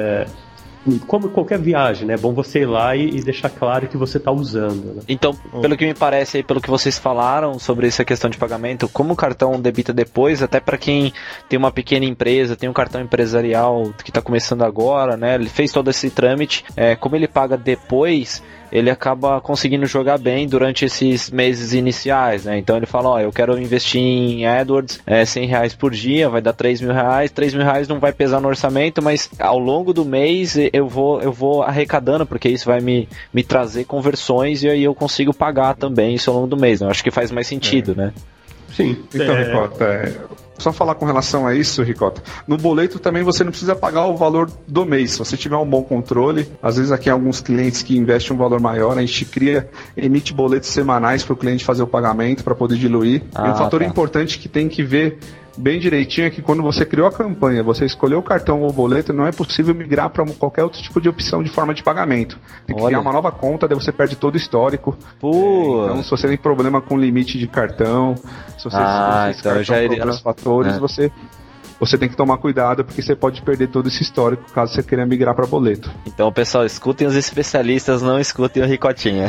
Como qualquer viagem, né? É bom você ir lá e deixar claro que você está usando, né? Então, pelo que me parece aí, pelo que vocês falaram sobre essa questão de pagamento, como o cartão debita depois, até para quem tem uma pequena empresa, tem um cartão empresarial que está começando agora, né? Ele fez todo esse trâmite, como ele paga depois, ele acaba conseguindo jogar bem durante esses meses iniciais, né? Então ele fala, eu quero investir em AdWords, R$100 por dia, vai dar R$3.000, R$3.000 não vai pesar no orçamento, mas ao longo do mês eu vou arrecadando, porque isso vai me trazer conversões e aí eu consigo pagar também isso ao longo do mês, né? Eu acho que faz mais sentido, né? Sim. Então, Ricota, só falar com relação a isso, Ricota, no boleto também você não precisa pagar o valor do mês, se você tiver um bom controle. Às vezes aqui alguns clientes que investem um valor maior, a gente emite boletos semanais para o cliente fazer o pagamento, para poder diluir. E um fator importante que tem que ver bem direitinho é que quando você criou a campanha, você escolheu o cartão ou o boleto, não é possível migrar para qualquer outro tipo de opção de forma de pagamento. Tem que criar uma nova conta, daí você perde todo o histórico. Então, se você tem problema com limite de cartão, se você então já iria outros fatores, você tem que tomar cuidado, porque você pode perder todo esse histórico caso você queira migrar para boleto. Então, pessoal, escutem os especialistas, não escutem o Ricotinha.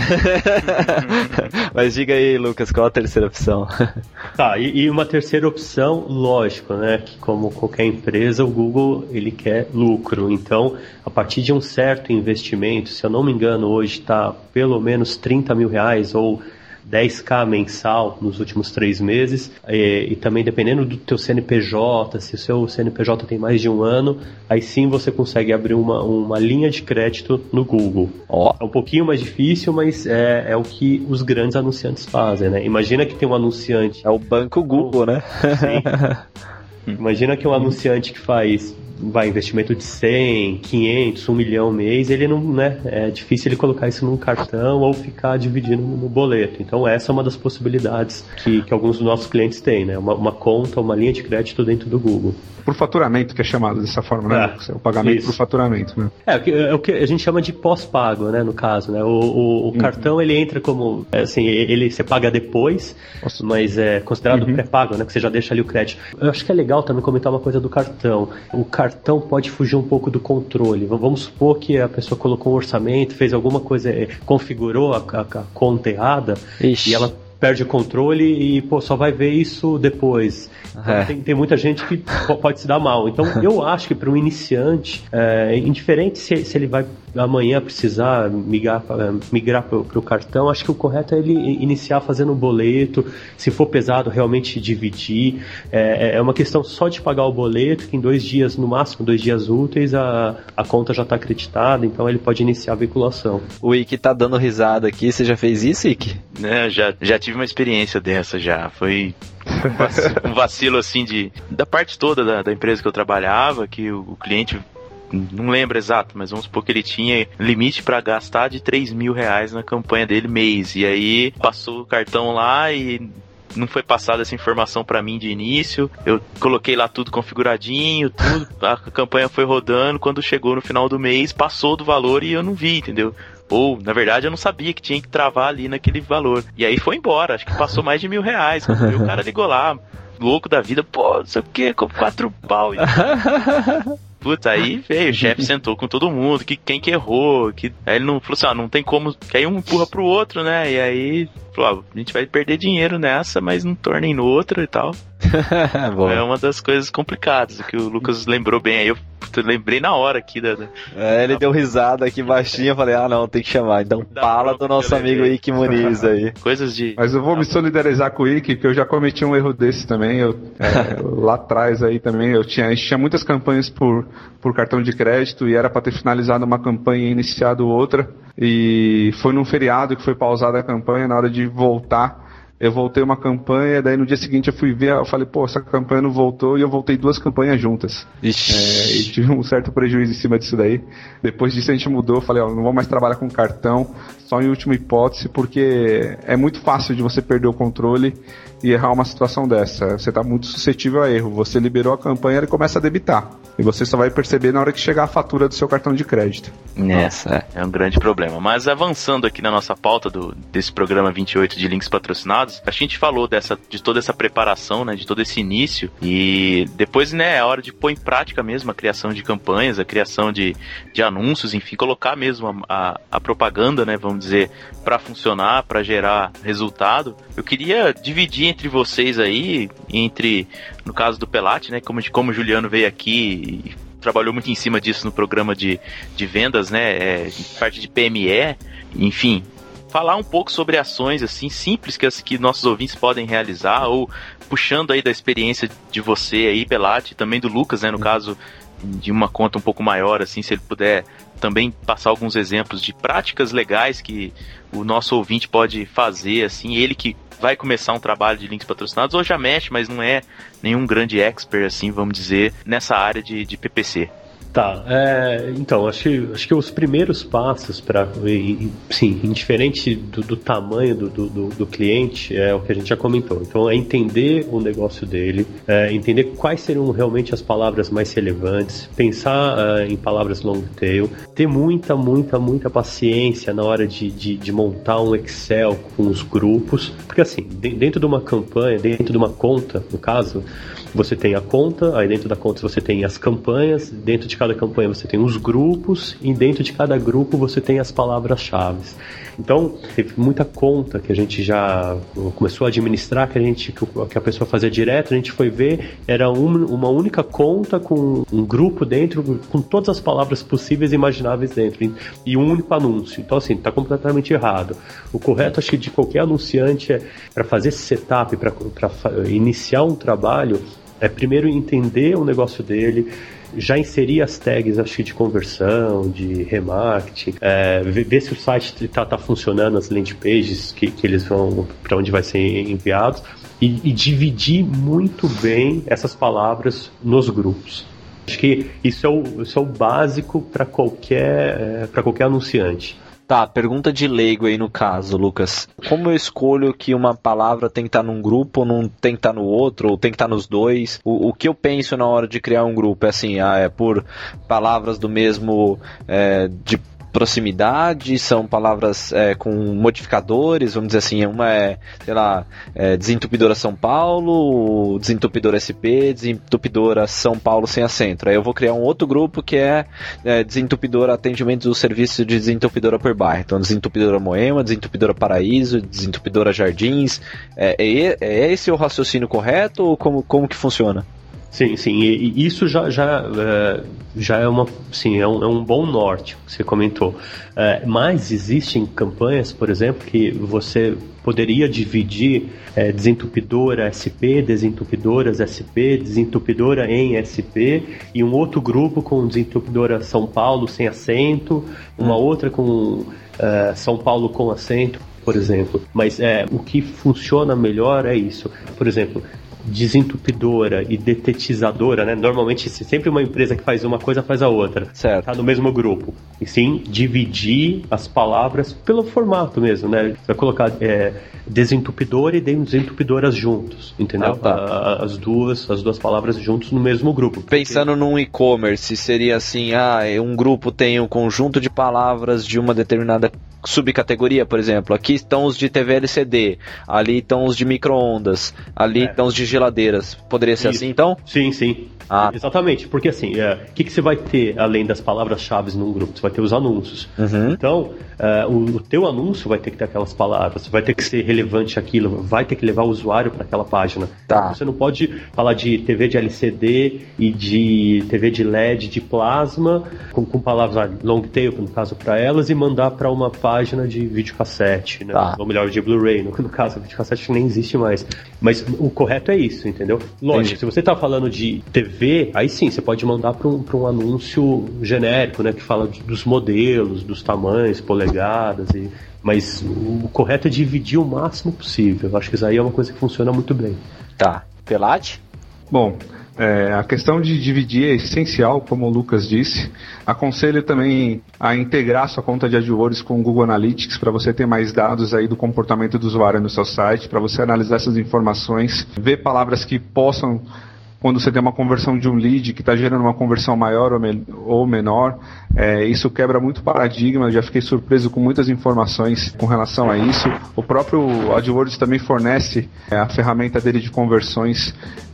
Mas diga aí, Lucas, qual a terceira opção? Tá, e uma terceira opção, lógico, né, que como qualquer empresa, o Google, ele quer lucro. Então, a partir de um certo investimento, se eu não me engano, hoje está pelo menos R$30.000 ou 10k mensal nos últimos 3 meses, e também dependendo do teu CNPJ, se o seu CNPJ tem mais de 1 ano, aí sim você consegue abrir uma linha de crédito no Google. É um pouquinho mais difícil, mas é o que os grandes anunciantes fazem, né? Imagina que tem um anunciante... É o banco Google, né? Sim. Imagina que um anunciante que faz investimento de 100, 500, 1 milhão mês, ele não, né, é difícil ele colocar isso num cartão ou ficar dividindo no boleto. Então essa é uma das possibilidades que alguns dos nossos clientes têm, né? Uma conta, uma linha de crédito dentro do Google. Por faturamento, que é chamado dessa forma, né? O pagamento por faturamento, né? É o que a gente chama de pós-pago, né? No caso, né? O cartão, ele entra como, assim, você paga depois, mas é considerado pré-pago, né? Que você já deixa ali o crédito. Eu acho que é legal também comentar uma coisa do cartão. O cartão pode fugir um pouco do controle. Vamos supor que a pessoa colocou um orçamento, fez alguma coisa, configurou a conta errada, e ela perde o controle e só vai ver isso depois. Então, tem muita gente que pode se dar mal. Então eu acho que para um iniciante, indiferente se ele vai amanhã precisar migrar para o cartão, acho que o correto é ele iniciar fazendo um boleto, se for pesado realmente dividir. É uma questão só de pagar o boleto, que em 2 dias, no máximo 2 dias úteis, a conta já está acreditada, então ele pode iniciar a veiculação. O Ike tá dando risada aqui, você já fez isso, Ike? Já tive uma experiência dessa já, foi um vacilo assim da parte toda da empresa que eu trabalhava, que o cliente, não lembro exato, mas vamos supor que ele tinha limite para gastar de R$3.000 na campanha dele mês, e aí passou o cartão lá e não foi passada essa informação para mim de início. Eu coloquei lá tudo configuradinho, a campanha foi rodando, quando chegou no final do mês passou do valor e eu não vi, entendeu? Ou, na verdade, eu não sabia que tinha que travar ali naquele valor. E aí foi embora, acho que passou mais de R$1.000. Quando o cara ligou lá, louco da vida, não sei o que, com 4 pau. Putz, aí veio, o chefe sentou com todo mundo, quem que errou, aí ele não falou assim, não tem como, que aí um empurra pro outro, né? E aí falou, a gente vai perder dinheiro nessa, mas não torna em outra e tal. É uma das coisas complicadas, que o Lucas lembrou bem, aí eu lembrei na hora aqui ele deu risada aqui baixinho, eu falei, não, tem que chamar. Então fala do nosso amigo Ike Muniz aí. Coisas de... Mas eu vou me solidarizar com o Ike, que eu já cometi um erro desse também. Lá atrás aí também, a gente tinha muitas campanhas por cartão de crédito e era para ter finalizado uma campanha e iniciado outra. E foi num feriado que foi pausada a campanha, na hora de voltar. Eu voltei uma campanha, daí no dia seguinte eu fui ver, eu falei, essa campanha não voltou, e eu voltei 2 campanhas juntas. E tive um certo prejuízo em cima disso daí. Depois disso a gente mudou, eu falei, não vou mais trabalhar com cartão, só em última hipótese, porque é muito fácil de você perder o controle e errar uma situação dessa. Você está muito suscetível a erro. Você liberou a campanha, ele começa a debitar. E você só vai perceber na hora que chegar a fatura do seu cartão de crédito. Essa é um grande problema. Mas avançando aqui na nossa pauta desse programa 28 de links patrocinados, a gente falou de toda essa preparação, né, de todo esse início, e depois, né, é hora de pôr em prática mesmo a criação de campanhas, a criação de anúncios, enfim, colocar mesmo a propaganda, né, vamos dizer, para funcionar, para gerar resultado. Eu queria dividir entre vocês aí, no caso do Pelati, né, como o Juliano veio aqui e trabalhou muito em cima disso no programa de vendas, né, parte de PME, enfim, falar um pouco sobre ações assim simples que nossos ouvintes podem realizar, ou puxando aí da experiência de você aí, Pelati, e também do Lucas, né, no caso de uma conta um pouco maior, assim, se ele puder também passar alguns exemplos de práticas legais que o nosso ouvinte pode fazer, assim, ele que vai começar um trabalho de links patrocinados, ou já mexe, mas não é nenhum grande expert, assim, vamos dizer, nessa área de PPC. Tá, então, acho que os primeiros passos para, sim, indiferente do tamanho do cliente, é o que a gente já comentou. Então, é entender o negócio dele, entender quais seriam realmente as palavras mais relevantes, pensar em palavras long tail, ter muita paciência na hora de montar um Excel com os grupos, porque assim, dentro de uma campanha, dentro de uma conta, no caso, você tem a conta, aí dentro da conta você tem as campanhas, dentro de cada campanha você tem os grupos, e dentro de cada grupo você tem as palavras-chave. Então, teve muita conta que a gente já começou a administrar, que a pessoa fazia direto, a gente foi ver, era uma única conta com um grupo dentro, com todas as palavras possíveis e imagináveis dentro, e um único anúncio. Então, assim, está completamente errado. O correto, acho que de qualquer anunciante, para fazer esse setup, para iniciar um trabalho, é primeiro entender o negócio dele, já inserir as tags, acho que de conversão, de remarketing, ver se o site tá funcionando, as landing pages que eles vão, para onde vai ser enviados, e dividir muito bem essas palavras nos grupos. Acho que isso é o básico para qualquer anunciante. Tá, pergunta de leigo aí no caso, Lucas. Como eu escolho que uma palavra tem que estar num grupo, ou não tem que estar no outro, ou tem que estar nos dois? O que eu penso na hora de criar um grupo é assim, é por palavras do mesmo, de proximidade, são palavras com modificadores, vamos dizer assim, uma sei lá, desentupidora São Paulo, desentupidora SP, desentupidora São Paulo sem acento. Aí eu vou criar um outro grupo que é desentupidora atendimento do serviço de desentupidora por bairro. Então, desentupidora Moema, desentupidora Paraíso, desentupidora Jardins. É esse o raciocínio correto, ou como que funciona? Sim, e isso já é um bom norte, que você comentou. Mas existem campanhas, por exemplo, que você poderia dividir desentupidora SP, desentupidoras SP, desentupidora em SP, e um outro grupo com desentupidora São Paulo sem acento, uma outra com São Paulo com acento, por exemplo. Mas o que funciona melhor é isso. Por exemplo, desentupidora e detetizadora, né? Normalmente sempre uma empresa que faz uma coisa faz a outra. Certo. Tá no mesmo grupo. E sim, dividir as palavras pelo formato mesmo, né? Você vai colocar desentupidora e desentupidoras juntos, entendeu? As duas palavras juntos no mesmo grupo. Pensando num e-commerce, seria assim, um grupo tem um conjunto de palavras de uma determinada subcategoria, por exemplo. Aqui estão os de TV LCD, ali estão os de micro-ondas, ali estão os de geladeiras. Poderia ser assim, então? Sim. Exatamente, porque assim, o que você vai ter além das palavras-chave num grupo? Você vai ter os anúncios. Uhum. Então, o teu anúncio vai ter que ter aquelas palavras, vai ter que ser relevante aquilo, vai ter que levar o usuário para aquela página. Tá. Você não pode falar de TV de LCD e de TV de LED, de plasma, com palavras long tail, no caso, para elas, e mandar para uma página de videocassete, né? Tá. Ou melhor, de Blu-ray. No caso, o videocassete nem existe mais. Mas o correto é isso, entendeu? Lógico, Entendi. Se você está falando de TV, aí sim, você pode mandar para um anúncio genérico, né? Que fala dos modelos, dos tamanhos, polegadas, mas o correto é dividir o máximo possível. Eu acho que isso aí é uma coisa que funciona muito bem. Tá. Pelati? Bom, a questão de dividir é essencial, como o Lucas disse. Aconselho também a integrar sua conta de AdWords com o Google Analytics para você ter mais dados aí do comportamento do usuário no seu site, para você analisar essas informações, ver palavras que possam, quando você tem uma conversão de um lead que está gerando uma conversão maior ou menor, isso quebra muito paradigma. Eu já fiquei surpreso com muitas informações com relação a isso. O próprio AdWords também fornece a ferramenta dele de conversões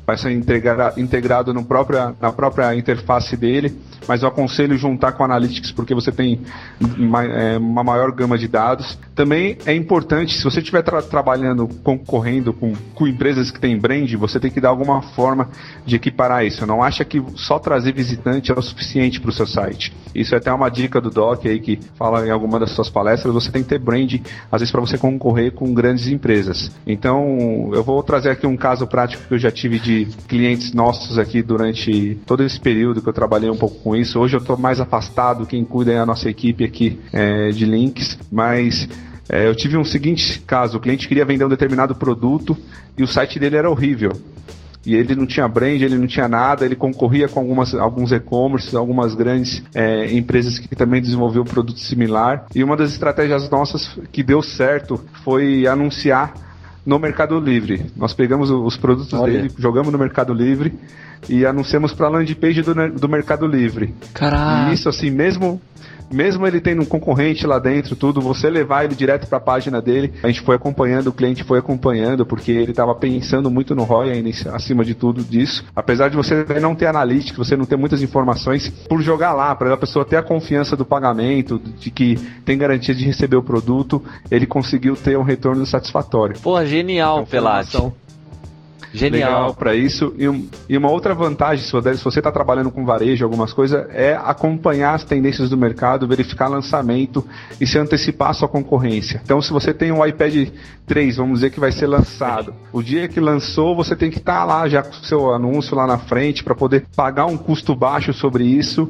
vai ser integrado na própria interface dele, mas eu aconselho juntar com o Analytics porque você tem uma maior gama de dados. Também é importante, se você estiver trabalhando, concorrendo com empresas que têm brand, você tem que dar alguma forma de equiparar isso. Não acha que só trazer visitante é o suficiente para o seu site. Isso é até uma dica do Doc aí que fala em alguma das suas palestras, você tem que ter brand, às vezes para você concorrer com grandes empresas. Então, eu vou trazer aqui um caso prático que eu já tive de clientes nossos aqui durante todo esse período que eu trabalhei um pouco com isso. Hoje eu estou mais afastado, quem cuida é a nossa equipe aqui de links, mas eu tive um seguinte caso, o cliente queria vender um determinado produto e o site dele era horrível. E ele não tinha brand, ele não tinha nada, ele concorria com alguns e-commerce, algumas grandes empresas que também desenvolviam um produto similar. E uma das estratégias nossas que deu certo foi anunciar no Mercado Livre. Nós pegamos os produtos dele, jogamos no Mercado Livre e anunciamos para a landing page do Mercado Livre. Caraca. E isso assim, mesmo ele tendo um concorrente lá dentro, tudo, você levar ele direto para a página dele, a gente foi acompanhando, o cliente foi acompanhando, porque ele estava pensando muito no ROI ainda, acima de tudo disso. Apesar de você não ter analytics, você não ter muitas informações, por jogar lá, para a pessoa ter a confiança do pagamento, de que tem garantia de receber o produto, ele conseguiu ter um retorno satisfatório. Pô, genial, Pelati. Legal para isso. E uma outra vantagem, se você está trabalhando com varejo, algumas coisas, é acompanhar as tendências do mercado, verificar lançamento e se antecipar à sua concorrência. Então, se você tem um iPad 3, vamos dizer que vai ser lançado, o dia que lançou, você tem que estar lá já com o seu anúncio lá na frente para poder pagar um custo baixo sobre isso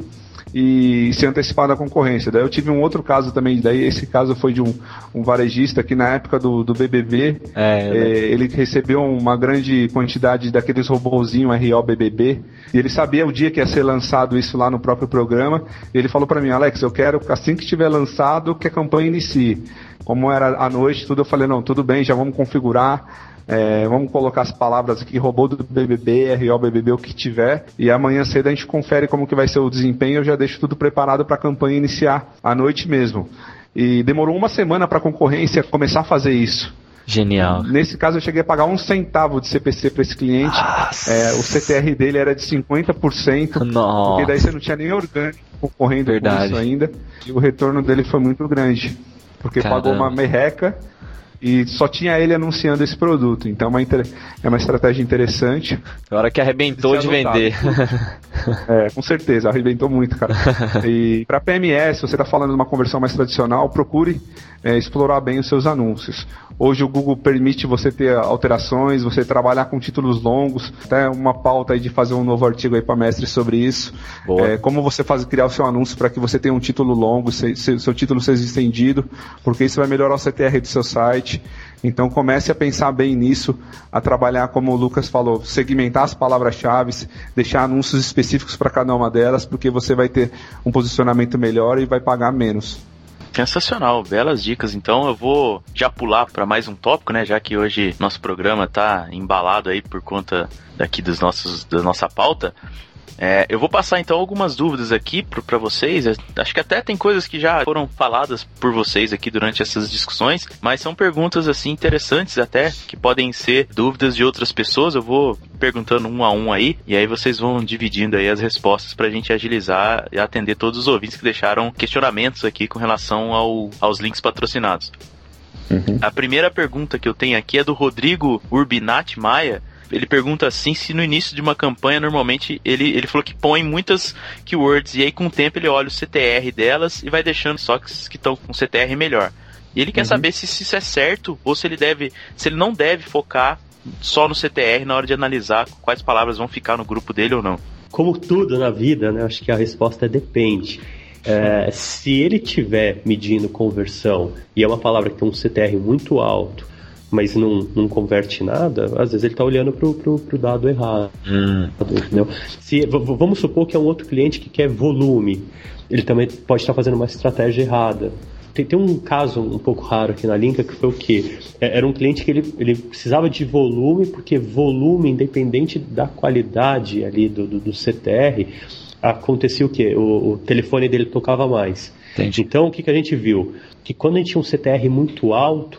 e se antecipar da concorrência. Daí eu tive um outro caso também, daí esse caso foi de um varejista que na época do BBB, ele recebeu uma grande quantidade daqueles robozinhos RO BBB, e ele sabia o dia que ia ser lançado isso lá no próprio programa, e ele falou para mim: Alex, eu quero assim que estiver lançado que a campanha inicie. Como era à noite, tudo, eu falei: não, tudo bem, já vamos configurar. Vamos colocar as palavras aqui, robô do BBB, RO BBB, o que tiver, e amanhã cedo a gente confere como que vai ser o desempenho. Eu já deixo tudo preparado para a campanha iniciar à noite mesmo. E demorou uma semana para a concorrência começar a fazer isso. Genial. Nesse caso eu cheguei a pagar 1 centavo de CPC para esse cliente. O CTR dele era de 50%. Nossa. Porque daí você não tinha nem orgânico concorrendo com isso ainda. E o retorno dele foi muito grande. Porque pagou uma merreca e só tinha ele anunciando esse produto. Então é uma estratégia interessante. A hora que arrebentou de vender. Com certeza, arrebentou muito, cara. E para PMS, se você está falando de uma conversão mais tradicional, procure explorar bem os seus anúncios. Hoje o Google permite você ter alterações, você trabalhar com títulos longos, até uma pauta aí de fazer um novo artigo aí para mestre sobre isso. Como você criar o seu anúncio para que você tenha um título longo, seu título seja estendido, porque isso vai melhorar o CTR do seu site. Então comece a pensar bem nisso, a trabalhar, como o Lucas falou, segmentar as palavras-chave, deixar anúncios específicos para cada uma delas, porque você vai ter um posicionamento melhor e vai pagar menos. Sensacional, belas dicas. Então eu vou já pular para mais um tópico, né? Já que hoje nosso programa tá embalado aí por conta daqui da nossa pauta. Eu vou passar então algumas dúvidas aqui para vocês. Acho que até tem coisas que já foram faladas por vocês aqui durante essas discussões, mas são perguntas assim interessantes até, que podem ser dúvidas de outras pessoas. Eu vou perguntando um a um aí, e aí vocês vão dividindo aí as respostas pra gente agilizar e atender todos os ouvintes que deixaram questionamentos aqui com relação aos links patrocinados. A primeira pergunta que eu tenho aqui é do Rodrigo Urbinati Maia. Ele pergunta assim, se no início de uma campanha, normalmente, ele falou que põe muitas keywords, e aí com o tempo ele olha o CTR delas e vai deixando só que estão com CTR melhor. E ele quer saber se isso é certo, ou se ele não deve focar só no CTR na hora de analisar quais palavras vão ficar no grupo dele ou não. Como tudo na vida, né, acho que a resposta é depende. Se ele estiver medindo conversão e é uma palavra que tem um CTR muito alto, mas não converte nada, às vezes ele está olhando pro dado errado. Entendeu? Vamos supor que é um outro cliente que quer volume, ele também pode estar fazendo uma estratégia errada. Tem um caso um pouco raro aqui na Linka, que foi o quê? Era um cliente que ele precisava de volume, porque volume, independente da qualidade ali do CTR, acontecia o quê? O telefone dele tocava mais. Entendi. Então, o que a gente viu? Que quando a gente tinha um CTR muito alto,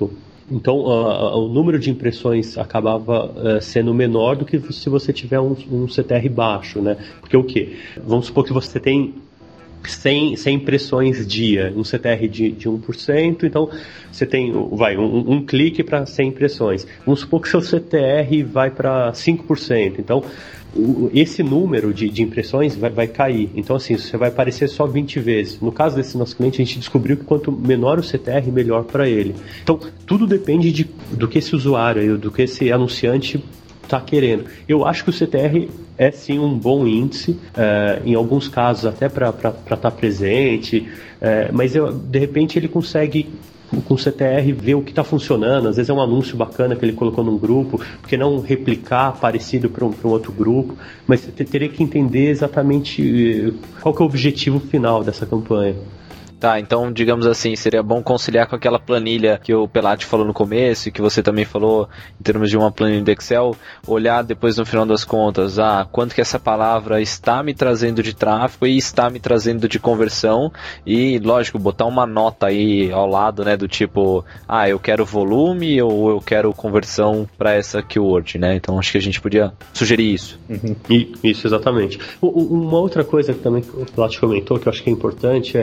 Então, o número de impressões acabava sendo menor do que se você tiver um CTR baixo, né? Porque o quê? Vamos supor que você tem 100 impressões dia, um CTR de 1%, então você tem um clique para 100 impressões. Vamos supor que seu CTR vai para 5%, então esse número de impressões vai cair. Então, assim, você vai aparecer só 20 vezes. No caso desse nosso cliente, a gente descobriu que quanto menor o CTR, melhor para ele. Então, tudo depende do que esse usuário, do que esse anunciante está querendo. Eu acho que o CTR é sim um bom índice, em alguns casos até para estar presente, mas de repente ele consegue com o CTR ver o que está funcionando. Às vezes é um anúncio bacana que ele colocou num grupo, porque não replicar parecido para um outro grupo, mas você teria que entender exatamente qual que é o objetivo final dessa campanha. Tá, então, digamos assim, seria bom conciliar com aquela planilha que o Pelati falou no começo e que você também falou em termos de uma planilha de Excel, olhar depois no final das contas, quanto que essa palavra está me trazendo de tráfego e está me trazendo de conversão e, lógico, botar uma nota aí ao lado, né, do tipo, eu quero volume ou eu quero conversão para essa keyword, né? Então, acho que a gente podia sugerir isso. Uhum. Isso, exatamente. Uma outra coisa que também o Pelati comentou, que eu acho que é importante,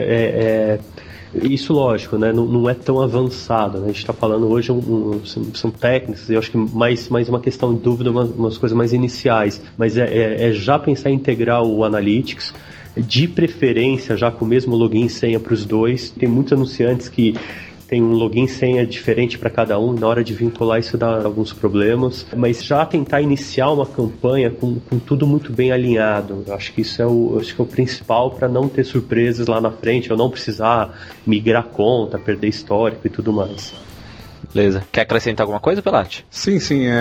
isso, lógico, né? Não é tão avançado, né? A gente está falando hoje, são técnicas, eu acho que mais uma questão de dúvida, umas coisas mais iniciais, mas é já pensar em integrar o Analytics, de preferência já com o mesmo login e senha para os dois. Tem muitos anunciantes que tem um login e senha diferente para cada um, e na hora de vincular isso dá alguns problemas, mas já tentar iniciar uma campanha com tudo muito bem alinhado. Eu acho que isso é o principal para não ter surpresas lá na frente, eu não precisar migrar conta, perder histórico e tudo mais. Beleza. Quer acrescentar alguma coisa, Pelati? Sim.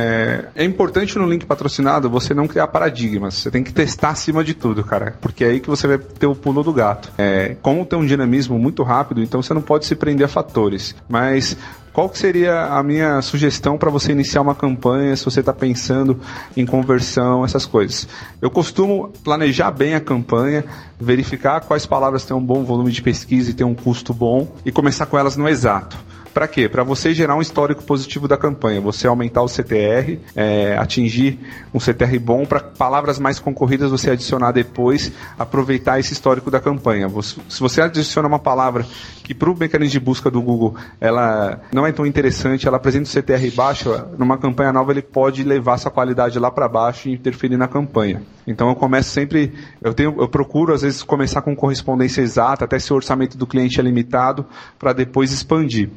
É importante no link patrocinado você não criar paradigmas. Você tem que testar acima de tudo, cara. Porque é aí que você vai ter o pulo do gato. Como tem um dinamismo muito rápido, então você não pode se prender a fatores. Mas qual que seria a minha sugestão para você iniciar uma campanha, se você está pensando em conversão, essas coisas? Eu costumo planejar bem a campanha, verificar quais palavras têm um bom volume de pesquisa e têm um custo bom e começar com elas no exato. Para quê? Para você gerar um histórico positivo da campanha, você aumentar o CTR, atingir um CTR bom, para palavras mais concorridas você adicionar depois, aproveitar esse histórico da campanha. Se você adiciona uma palavra que para o mecanismo de busca do Google ela não é tão interessante, ela apresenta o CTR baixo, numa campanha nova ele pode levar essa qualidade lá para baixo e interferir na campanha. Então eu começo sempre, eu procuro às vezes começar com correspondência exata, até se o orçamento do cliente é limitado, para depois expandir.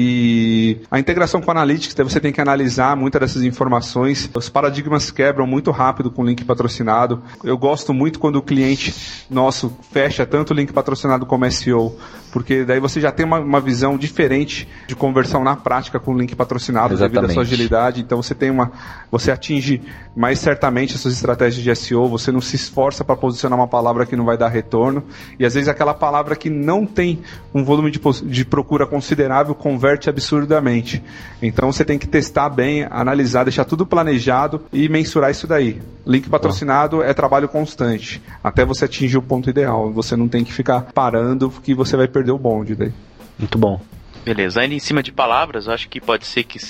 E a integração com o Analytics, você tem que analisar muitas dessas informações. Os paradigmas quebram muito rápido com o link patrocinado. Eu gosto muito quando o cliente nosso fecha tanto o link patrocinado como SEO, porque daí você já tem uma visão diferente de conversão na prática com o link patrocinado. Exatamente. Devido à sua agilidade. Então você atinge mais certamente as suas estratégias de SEO, você não se esforça para posicionar uma palavra que não vai dar retorno, e às vezes aquela palavra que não tem um volume de procura considerável converte absurdamente. Então você tem que testar bem, analisar, deixar tudo planejado e mensurar isso daí. Link patrocinado é trabalho constante, até você atingir o ponto ideal. Você não tem que ficar parando, porque você vai perder o bonde daí. Muito bom. Beleza, ainda em cima de palavras, acho que pode ser que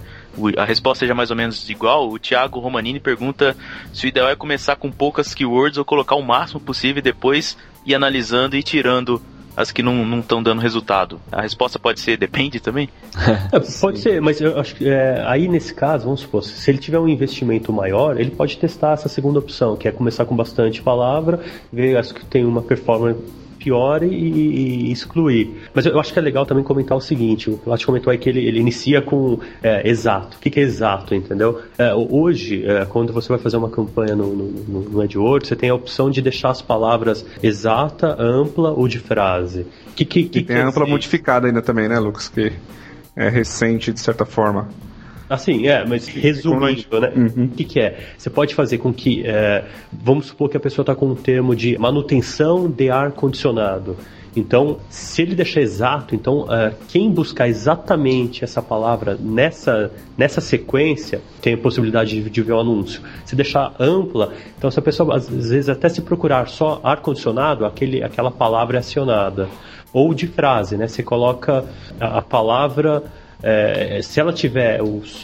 a resposta seja mais ou menos igual. O Thiago Romanini pergunta se o ideal é começar com poucas keywords ou colocar o máximo possível e depois ir analisando e tirando as que não estão dando resultado. A resposta pode ser depende também? Pode ser, mas eu acho que aí nesse caso, vamos supor, se ele tiver um investimento maior, ele pode testar essa segunda opção, que é começar com bastante palavra, ver as que tem uma performance pior e excluir. Mas eu acho que é legal também comentar o seguinte, o Pelati comentou aí que ele inicia com exato. O que é exato, entendeu? Hoje, quando você vai fazer uma campanha no AdWords, você tem a opção de deixar as palavras exata, ampla ou de frase. E tem a ampla modificada ainda também, né, Lucas? Que é recente, de certa forma. Assim, mas resumindo, né? Uhum. O que é? Você pode fazer com que, vamos supor que a pessoa está com um termo de manutenção de ar-condicionado. Então, se ele deixar exato, então quem buscar exatamente essa palavra nessa sequência tem a possibilidade de ver o anúncio. Se deixar ampla, então se a pessoa às vezes até se procurar só ar-condicionado, aquela palavra é acionada. Ou de frase, né? Você coloca a palavra se ela tiver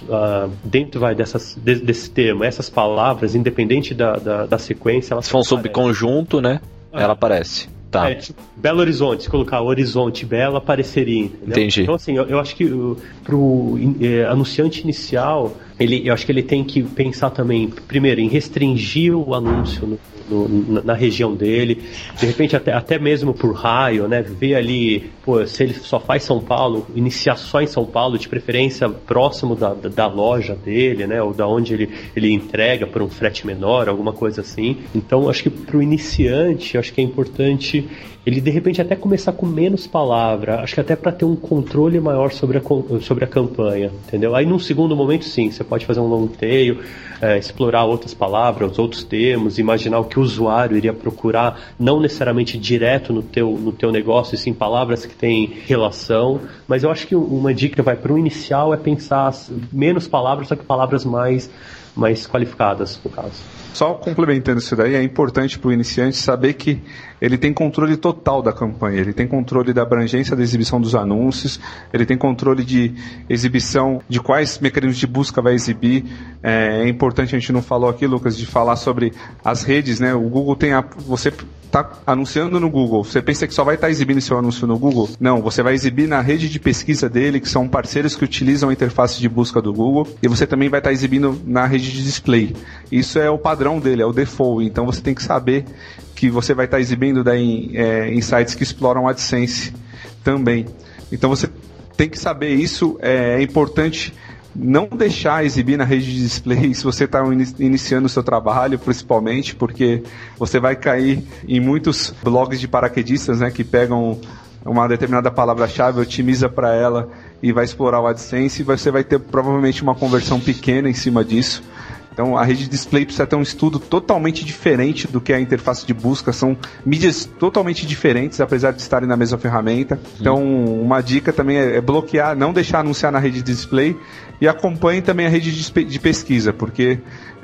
dentro desse termo, essas palavras, independente da sequência, elas se for um subconjunto, né? Ela aparece. Tá. Tipo, Belo Horizonte, se colocar Horizonte Belo, apareceria, entendeu? Entendi. Então, assim, eu acho que pro anunciante inicial, eu acho que ele tem que pensar também, primeiro, em restringir o anúncio na região dele, de repente até mesmo por raio, né? Ver ali, se ele só faz São Paulo, iniciar só em São Paulo, de preferência próximo da loja dele, né? Ou da onde ele entrega por um frete menor, alguma coisa assim. Então, acho que pro iniciante, acho que é importante ele de repente até começar com menos palavra, acho que até para ter um controle maior sobre a campanha, entendeu? Aí num segundo momento sim, você pode fazer um long tail, explorar outras palavras, outros termos, imaginar o que o usuário iria procurar, não necessariamente direto no teu negócio, e sim palavras que têm relação, mas eu acho que uma dica para o inicial é pensar menos palavras, só que palavras mais qualificadas, no caso. Só complementando isso daí, é importante para o iniciante saber que ele tem controle total da campanha, ele tem controle da abrangência da exibição dos anúncios, ele tem controle de exibição, de quais mecanismos de busca vai exibir. É importante, a gente não falou aqui, Lucas, de falar sobre as redes, né? O Google você está anunciando no Google, você pensa que só vai estar exibindo seu anúncio no Google? Não, você vai exibir na rede de pesquisa dele, que são parceiros que utilizam a interface de busca do Google, e você também vai estar exibindo na rede de display. Isso é o padrão dele, é o default, então você tem que saber que você vai estar exibindo daí em sites que exploram AdSense também. Então você tem que saber isso, é importante não deixar exibir na rede de display se você está iniciando o seu trabalho, principalmente, porque você vai cair em muitos blogs de paraquedistas, né, que pegam uma determinada palavra-chave, otimiza para ela e vai explorar o AdSense, e você vai ter provavelmente uma conversão pequena em cima disso. Então, a rede de display precisa ter um estudo totalmente diferente do que a interface de busca. São mídias totalmente diferentes, apesar de estarem na mesma ferramenta. Então, uma dica também é bloquear, não deixar anunciar na rede de display, e acompanhe também a rede de pesquisa, porque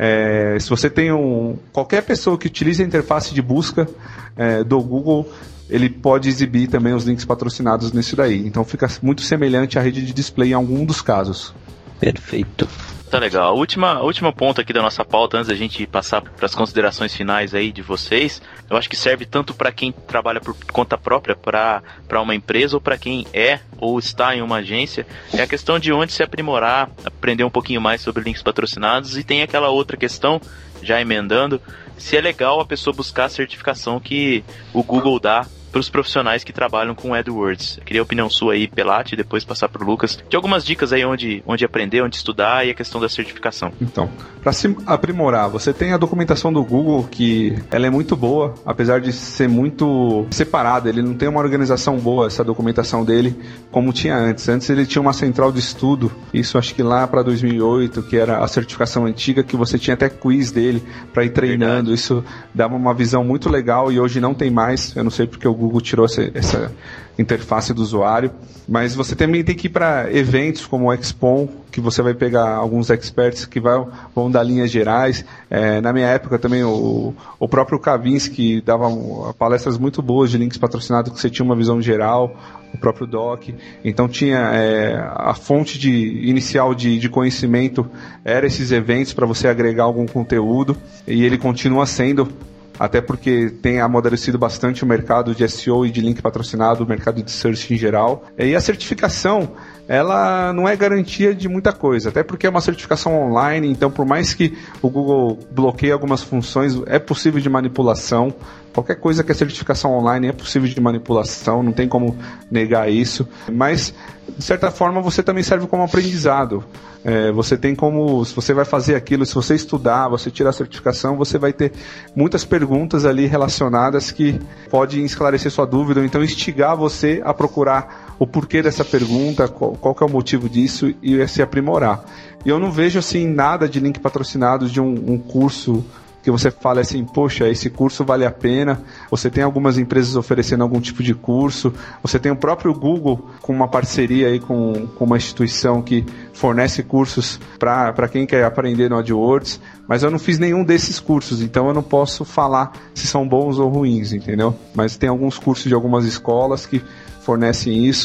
se você tem qualquer pessoa que utilize a interface de busca do Google, ele pode exibir também os links patrocinados nisso daí. Então, fica muito semelhante à rede de display em algum dos casos. Perfeito. Tá legal. A última ponta aqui da nossa pauta, antes da gente passar para as considerações finais aí de vocês, eu acho que serve tanto para quem trabalha por conta própria, para uma empresa, ou para quem ou está em uma agência, é a questão de onde se aprimorar, aprender um pouquinho mais sobre links patrocinados, e tem aquela outra questão, já emendando, se é legal a pessoa buscar a certificação que o Google dá para os profissionais que trabalham com AdWords. Eu queria a opinião sua aí, Pelati, e depois passar para o Lucas, de algumas dicas aí onde aprender, onde estudar, e a questão da certificação. Então, para se aprimorar, você tem a documentação do Google, que ela é muito boa, apesar de ser muito separada, ele não tem uma organização boa, essa documentação dele, como tinha antes. Antes ele tinha uma central de estudo, isso acho que lá para 2008, que era a certificação antiga, que você tinha até quiz dele para ir treinando. Verdade. Isso dava uma visão muito legal, e hoje não tem mais. Eu não sei porque o Google tirou essa interface do usuário, mas você também tem que ir para eventos como o Expon, que você vai pegar alguns experts que vão dar linhas gerais. Na minha época também o próprio Kavinsky dava palestras muito boas de links patrocinados, que você tinha uma visão geral, o próprio Doc. Então tinha a fonte inicial de conhecimento, era esses eventos para você agregar algum conteúdo, e ele continua sendo, até porque tem amadurecido bastante o mercado de SEO e de link patrocinado, o mercado de search em geral. E a certificação, ela não é garantia de muita coisa, até porque é uma certificação online, então por mais que o Google bloqueie algumas funções, é possível de manipulação. Qualquer coisa que é certificação online é possível de manipulação, não tem como negar isso, mas de certa forma você também serve como aprendizado. Você tem como, se você vai fazer aquilo, se você estudar, você tirar a certificação, você vai ter muitas perguntas ali relacionadas que podem esclarecer sua dúvida, ou então instigar você a procurar o porquê dessa pergunta, qual que é o motivo disso, e se aprimorar. E eu não vejo assim nada de link patrocinado de um curso que você fala assim, poxa, esse curso vale a pena. Você tem algumas empresas oferecendo algum tipo de curso, você tem o próprio Google com uma parceria aí com uma instituição que fornece cursos para quem quer aprender no AdWords, mas eu não fiz nenhum desses cursos, então eu não posso falar se são bons ou ruins, entendeu? Mas tem alguns cursos de algumas escolas que fornecem isso,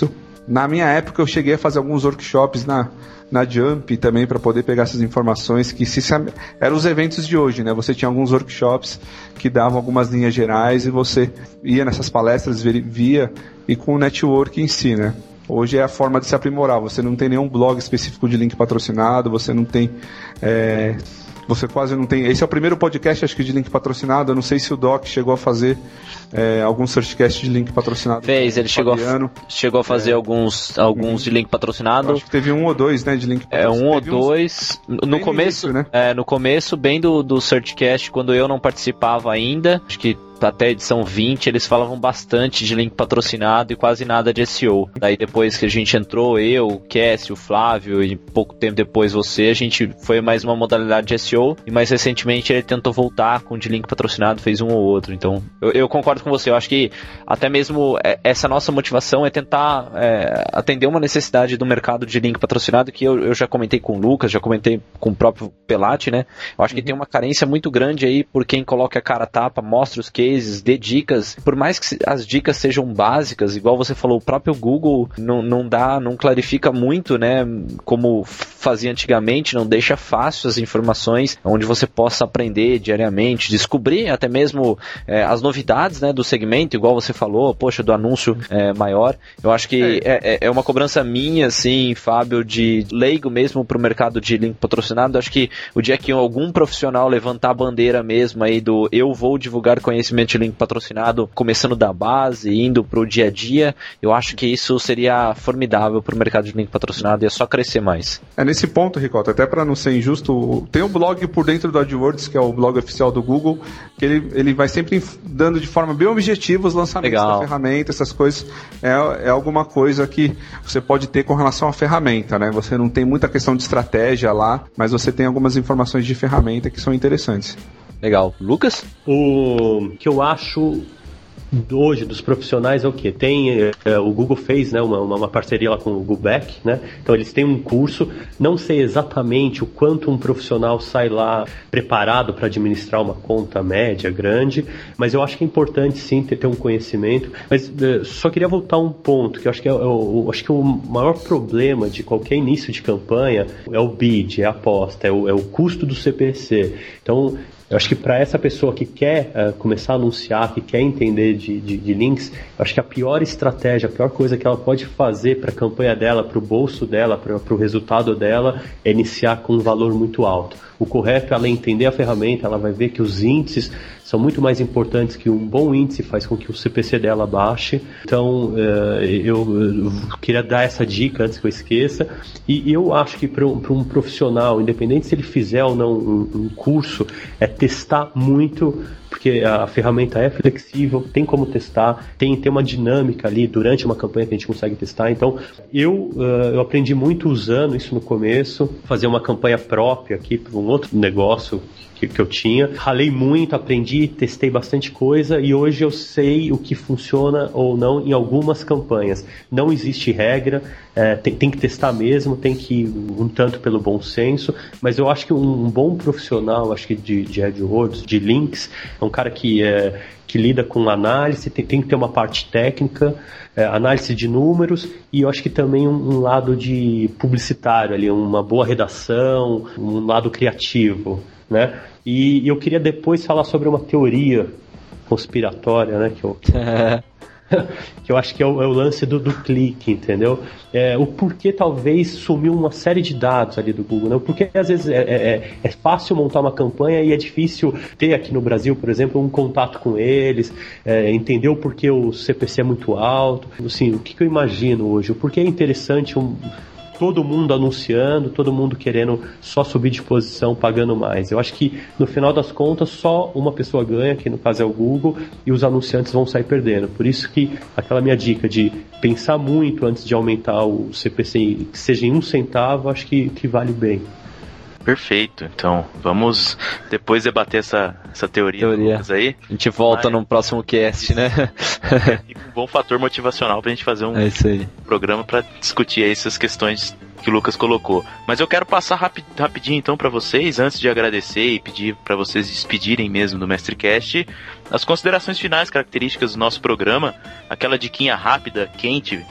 Na minha época eu cheguei a fazer alguns workshops na Jump também para poder pegar essas informações que eram os eventos de hoje, né? Você tinha alguns workshops que davam algumas linhas gerais e você ia nessas palestras, via e com o network em si, né? Hoje é a forma de se aprimorar. Você não tem nenhum blog específico de link patrocinado, você não tem... Você quase não tem... Esse é o primeiro podcast, acho que, de link patrocinado. Eu não sei se o Doc chegou a fazer algum searchcast de link patrocinado. Fez, ele chegou a fazer alguns de link patrocinado. Acho que teve 1 ou 2, né, de link patrocinado. 1 ou 2. No começo, início, né? No começo, bem do Searchcast, quando eu não participava ainda, acho que até a edição 20, eles falavam bastante de link patrocinado e quase nada de SEO. Daí depois que a gente entrou, eu, o Cassie, o Flávio e pouco tempo depois você, a gente foi mais uma modalidade de SEO e mais recentemente ele tentou voltar com de link patrocinado, fez um ou outro. Então eu concordo com você, eu acho que até mesmo essa nossa motivação é tentar atender uma necessidade do mercado de link patrocinado que eu já comentei com o Lucas, já comentei com o próprio Pelati, né? Eu acho que tem uma carência muito grande aí por quem coloca a cara a tapa, mostra os cases, dê dicas, por mais que as dicas sejam básicas, igual você falou, o próprio Google não clarifica muito, né, como fazia antigamente, não deixa fácil as informações, onde você possa aprender diariamente, descobrir até mesmo as novidades, né, do segmento, igual você falou, poxa, do anúncio maior. Eu acho que é uma cobrança minha, assim, Fábio, de leigo mesmo pro mercado de link patrocinado. Acho que o dia que algum profissional levantar a bandeira mesmo aí do eu vou divulgar conhecimento de link patrocinado, começando da base, indo pro dia a dia, eu acho que isso seria formidável pro mercado de link patrocinado e é só crescer mais. Nesse ponto, Ricota, até para não ser injusto, tem um blog por dentro do AdWords, que é o blog oficial do Google, que ele vai sempre dando de forma bem objetiva os lançamentos da ferramenta, essas coisas. É alguma coisa que você pode ter com relação à ferramenta, né? Você não tem muita questão de estratégia lá, mas você tem algumas informações de ferramenta que são interessantes. Legal. Lucas? O que eu acho hoje dos profissionais é o que? Tem, o Google fez, né, uma parceria lá com o Google Back, né? Então eles têm um curso, não sei exatamente o quanto um profissional sai lá preparado para administrar uma conta média, grande, mas eu acho que é importante sim ter um conhecimento. Mas só queria voltar a um ponto, que eu acho que acho que o maior problema de qualquer início de campanha é o bid, é a aposta, é o custo do CPC. Então, eu acho que para essa pessoa que quer começar a anunciar, que quer entender de links, eu acho que a pior estratégia, a pior coisa que ela pode fazer para a campanha dela, para o bolso dela, para o resultado dela, é iniciar com um valor muito alto. O correto é ela entender a ferramenta, ela vai ver que os índices são muito mais importantes, que um bom índice faz com que o CPC dela baixe. Então, eu queria dar essa dica antes que eu esqueça. E eu acho que para um profissional, independente se ele fizer ou não um curso, é testar muito, porque a ferramenta é flexível, tem como testar, tem uma dinâmica ali durante uma campanha que a gente consegue testar. Então, eu aprendi muito usando isso no começo, fazer uma campanha própria aqui para um outro negócio que eu tinha. Ralei muito, aprendi, testei bastante coisa e hoje eu sei o que funciona ou não em algumas campanhas. Não existe regra, tem que testar mesmo, tem que ir um tanto pelo bom senso, mas eu acho que um bom profissional, acho que de AdWords, de links, é um cara que lida com análise, tem que ter uma parte técnica, análise de números e eu acho que também um lado de publicitário ali, uma boa redação, um lado criativo, né? E eu queria depois falar sobre uma teoria conspiratória, né? Que eu acho que é o lance do clique, entendeu? O porquê talvez sumiu uma série de dados ali do Google, né? Porque às vezes é fácil montar uma campanha e é difícil ter aqui no Brasil, por exemplo, um contato com eles, entender o porquê o CPC é muito alto. Assim, o que eu imagino hoje? O porquê é interessante todo mundo anunciando, todo mundo querendo só subir de posição, pagando mais. Eu acho que, no final das contas, só uma pessoa ganha, que no caso é o Google, e os anunciantes vão sair perdendo. Por isso que aquela minha dica de pensar muito antes de aumentar o CPC, que seja em 1 centavo, acho que vale bem. Perfeito, então vamos depois debater essa teoria. Aí. A gente volta no próximo cast, né? E um bom fator motivacional pra gente fazer um programa pra discutir aí essas questões que o Lucas colocou. Mas eu quero passar rapidinho então pra vocês, antes de agradecer e pedir pra vocês despedirem mesmo do MestreCast, as considerações finais, características do nosso programa, aquela diquinha rápida, quente,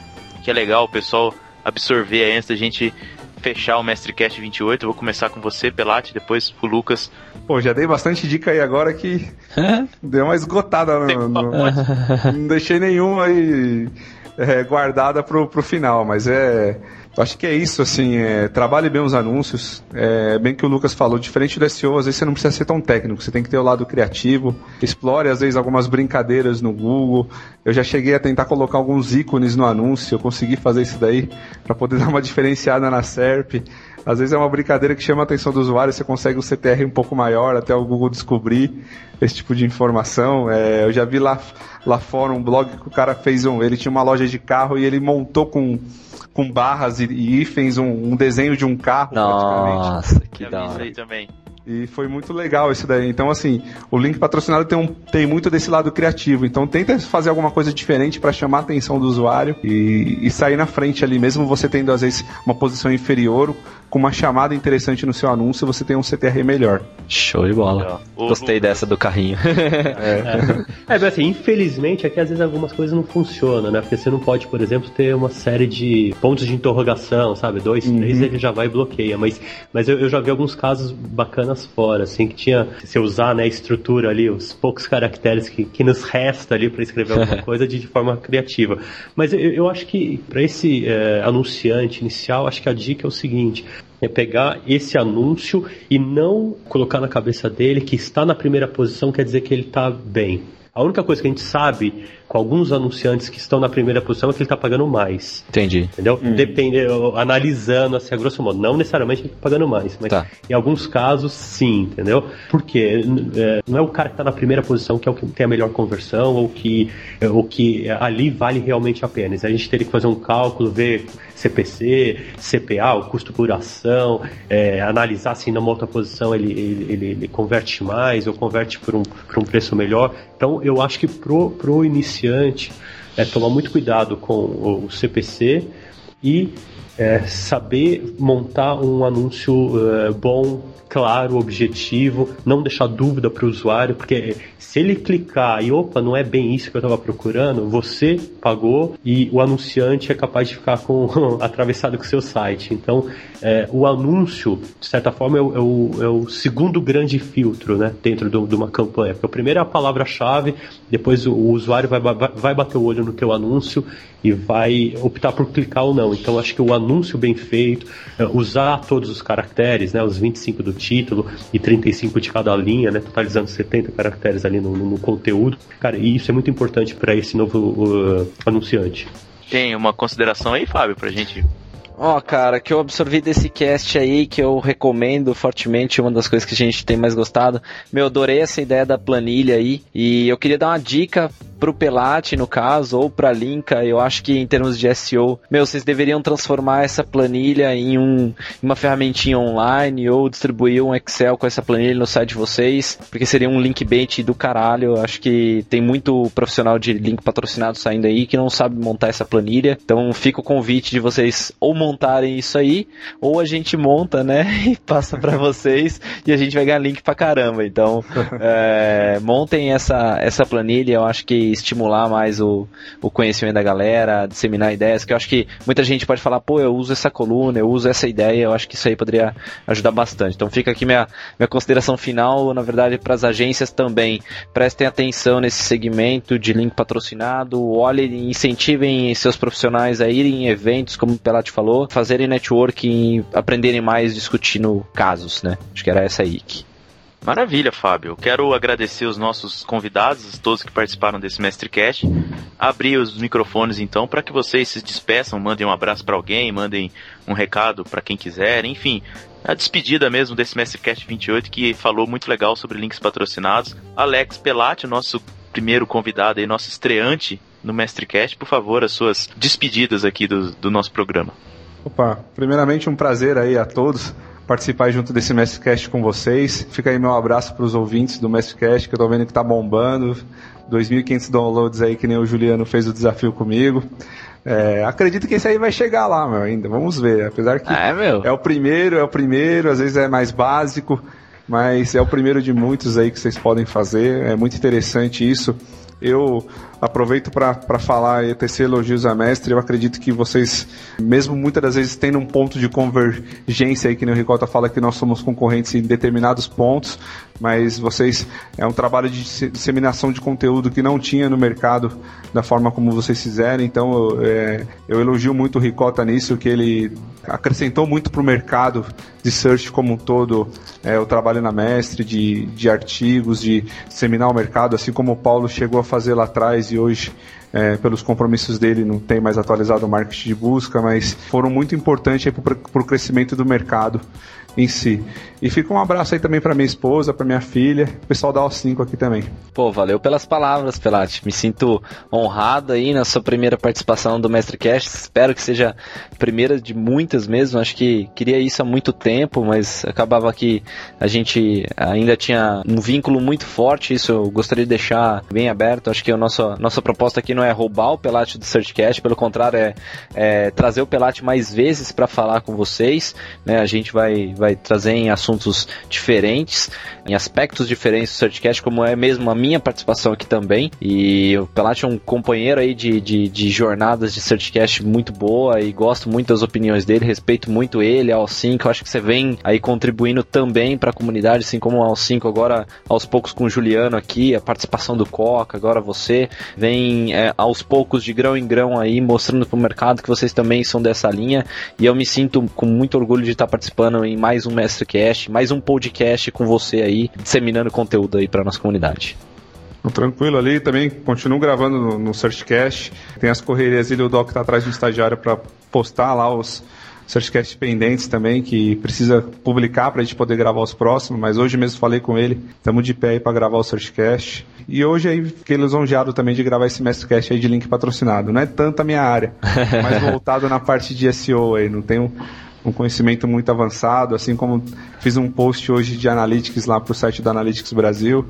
que é legal o pessoal absorver aí antes da gente fechar o MestreCast 28. Eu vou começar com você, Pelati, depois o Lucas. Pô, já dei bastante dica aí agora que deu uma esgotada. Não deixei nenhuma aí guardada pro final, mas eu acho que é isso, assim, trabalhe bem os anúncios, bem que o Lucas falou, diferente do SEO, às vezes você não precisa ser tão técnico, você tem que ter o lado criativo, explore às vezes algumas brincadeiras no Google. Eu já cheguei a tentar colocar alguns ícones no anúncio, eu consegui fazer isso daí para poder dar uma diferenciada na SERP. Às vezes é uma brincadeira que chama a atenção do usuário, você consegue um CTR um pouco maior até o Google descobrir esse tipo de informação. Eu já vi lá fora um blog que o cara fez ele tinha uma loja de carro e ele montou com barras e hífens um desenho de um carro. Nossa, praticamente. Que da hora. Aí também. E foi muito legal isso daí. Então, assim, o link patrocinado tem muito desse lado criativo. Então, tenta fazer alguma coisa diferente para chamar a atenção do usuário e sair na frente ali. Mesmo você tendo, às vezes, uma posição inferior, com uma chamada interessante no seu anúncio, você tem um CTR melhor. Show de bola. Gostei dessa do carrinho. Mas assim, infelizmente, aqui às vezes algumas coisas não funcionam, né? Porque você não pode, por exemplo, ter uma série de pontos de interrogação, sabe? 2, 3, ele já vai e bloqueia. Mas eu já vi alguns casos bacanas fora, assim, que tinha, se usar, né, a estrutura ali, os poucos caracteres que nos resta ali para escrever alguma coisa de forma criativa. Mas eu acho que para esse anunciante inicial, acho que a dica é o seguinte: é pegar esse anúncio e não colocar na cabeça dele que está na primeira posição quer dizer que ele está bem. A única coisa que a gente sabe com alguns anunciantes que estão na primeira posição é que ele está pagando mais. Entendi. Entendeu? Analisando, assim, a grosso modo. Não necessariamente ele está pagando mais, mas em alguns casos, sim, entendeu? Porque não é o cara que está na primeira posição que é o que tem a melhor conversão ou que ali vale realmente a pena. A gente teria que fazer um cálculo, ver CPC, CPA, o custo por ação, analisar se numa outra posição ele converte mais ou converte por um preço melhor. Então, eu acho que pro iniciante tomar muito cuidado com o CPC e saber montar um anúncio bom, claro, objetivo, não deixar dúvida para o usuário, porque se ele clicar e não é bem isso que eu estava procurando, você pagou e o anunciante é capaz de ficar atravessado com o seu site. Então, o anúncio, de certa forma, é o segundo grande filtro, né, dentro de uma campanha. Porque o primeiro é a palavra-chave, depois o usuário vai bater o olho no teu anúncio e vai optar por clicar ou não. Então, acho que o anúncio bem feito, usar todos os caracteres, né, os 25 do título e 35 de cada linha, né, totalizando 70 caracteres ali no conteúdo. Cara, e isso é muito importante para esse novo anunciante. Tem uma consideração aí, Fábio, pra gente? Cara, que eu absorvi desse cast aí, que eu recomendo fortemente, uma das coisas que a gente tem mais gostado. Adorei essa ideia da planilha aí, e eu queria dar uma dica pro Pelati, no caso, ou pra Linka. Eu acho que em termos de SEO, vocês deveriam transformar essa planilha em uma ferramentinha online, ou distribuir um Excel com essa planilha no site de vocês, porque seria um link bait do caralho. Eu acho que tem muito profissional de link patrocinado saindo aí que não sabe montar essa planilha. Então fica o convite de vocês ou montarem isso aí, ou a gente monta, né, e passa pra vocês, e a gente vai ganhar link pra caramba. Então montem essa planilha. Eu acho que estimular mais o conhecimento da galera, disseminar ideias, que eu acho que muita gente pode falar, eu uso essa coluna, eu uso essa ideia. Eu acho que isso aí poderia ajudar bastante. Então fica aqui minha consideração final, na verdade, para as agências também. Prestem atenção nesse segmento de link patrocinado, olhem, incentivem seus profissionais a irem em eventos, como o Pelati falou, fazerem networking, aprenderem mais discutindo casos, né? Acho que era essa aí. Maravilha, Fábio. Eu quero agradecer os nossos convidados, todos que participaram desse MestreCast. Abrir os microfones, então, para que vocês se despeçam, mandem um abraço para alguém, mandem um recado para quem quiser, enfim, a despedida mesmo desse MestreCast 28, que falou muito legal sobre links patrocinados. Alex Pelati, nosso primeiro convidado aí, nosso estreante no MestreCast, por favor, as suas despedidas aqui do nosso programa. Opa, primeiramente um prazer aí a todos participar junto desse MestreCast com vocês. Fica aí meu abraço para os ouvintes do MestreCast, que eu tô vendo que tá bombando. 2.500 downloads aí, que nem o Juliano fez o desafio comigo. Acredito que esse aí vai chegar lá, ainda. Vamos ver. Apesar que é o primeiro, às vezes é mais básico, mas é o primeiro de muitos aí que vocês podem fazer. É muito interessante isso. Eu aproveito para falar e tecer elogios a Mestre. Eu acredito que vocês, mesmo muitas das vezes tendo um ponto de convergência aí, que nem o Ricota fala que nós somos concorrentes em determinados pontos, mas vocês, é um trabalho de disseminação de conteúdo que não tinha no mercado da forma como vocês fizeram. Então eu elogio muito o Ricota nisso, que ele acrescentou muito para o mercado de search como um todo, o trabalho na Mestre, de artigos, de disseminar o mercado, assim como o Paulo chegou a fazer lá atrás e hoje, pelos compromissos dele, não tem mais atualizado o marketing de busca, mas foram muito importantes para o crescimento do mercado em si. E fica um abraço aí também para minha esposa, para minha filha, o pessoal da O5 aqui também. Pô, valeu pelas palavras, Pelati. Me sinto honrado aí na sua primeira participação do MestreCast. Espero que seja a primeira de muitas mesmo. Acho que queria isso há muito tempo, mas acabava que a gente ainda tinha um vínculo muito forte. Isso eu gostaria de deixar bem aberto. Acho que a nossa proposta aqui não é roubar o Pelati do SearchCast, pelo contrário, é trazer o Pelati mais vezes para falar com vocês, né? A gente vai trazer em assuntos diferentes, em aspectos diferentes do SearchCast, como é mesmo a minha participação aqui também. E o Pelati é um companheiro aí de jornadas de SearchCast muito boa e gosto muito das opiniões dele, respeito muito ele, a O5. Eu acho que você vem aí contribuindo também para a comunidade, assim como a O5 agora, aos poucos com o Juliano aqui, a participação do Coca, agora você vem aos poucos, de grão em grão aí, mostrando para o mercado que vocês também são dessa linha, e eu me sinto com muito orgulho de estar participando em mais um MestreCast, mais um podcast com você aí, disseminando conteúdo aí para nossa comunidade. Tranquilo, ali também continuo gravando no SearchCast, tem as correrias e o Doc tá atrás do estagiário para postar lá os SearchCast pendentes também, que precisa publicar para a gente poder gravar os próximos, mas hoje mesmo falei com ele, estamos de pé aí para gravar o SearchCast. E hoje aí fiquei lisonjeado também de gravar esse MestreCast aí de link patrocinado. Não é tanto a minha área, mas voltado na parte de SEO aí, não tenho um conhecimento muito avançado, assim como fiz um post hoje de Analytics lá pro site da Analytics Brasil.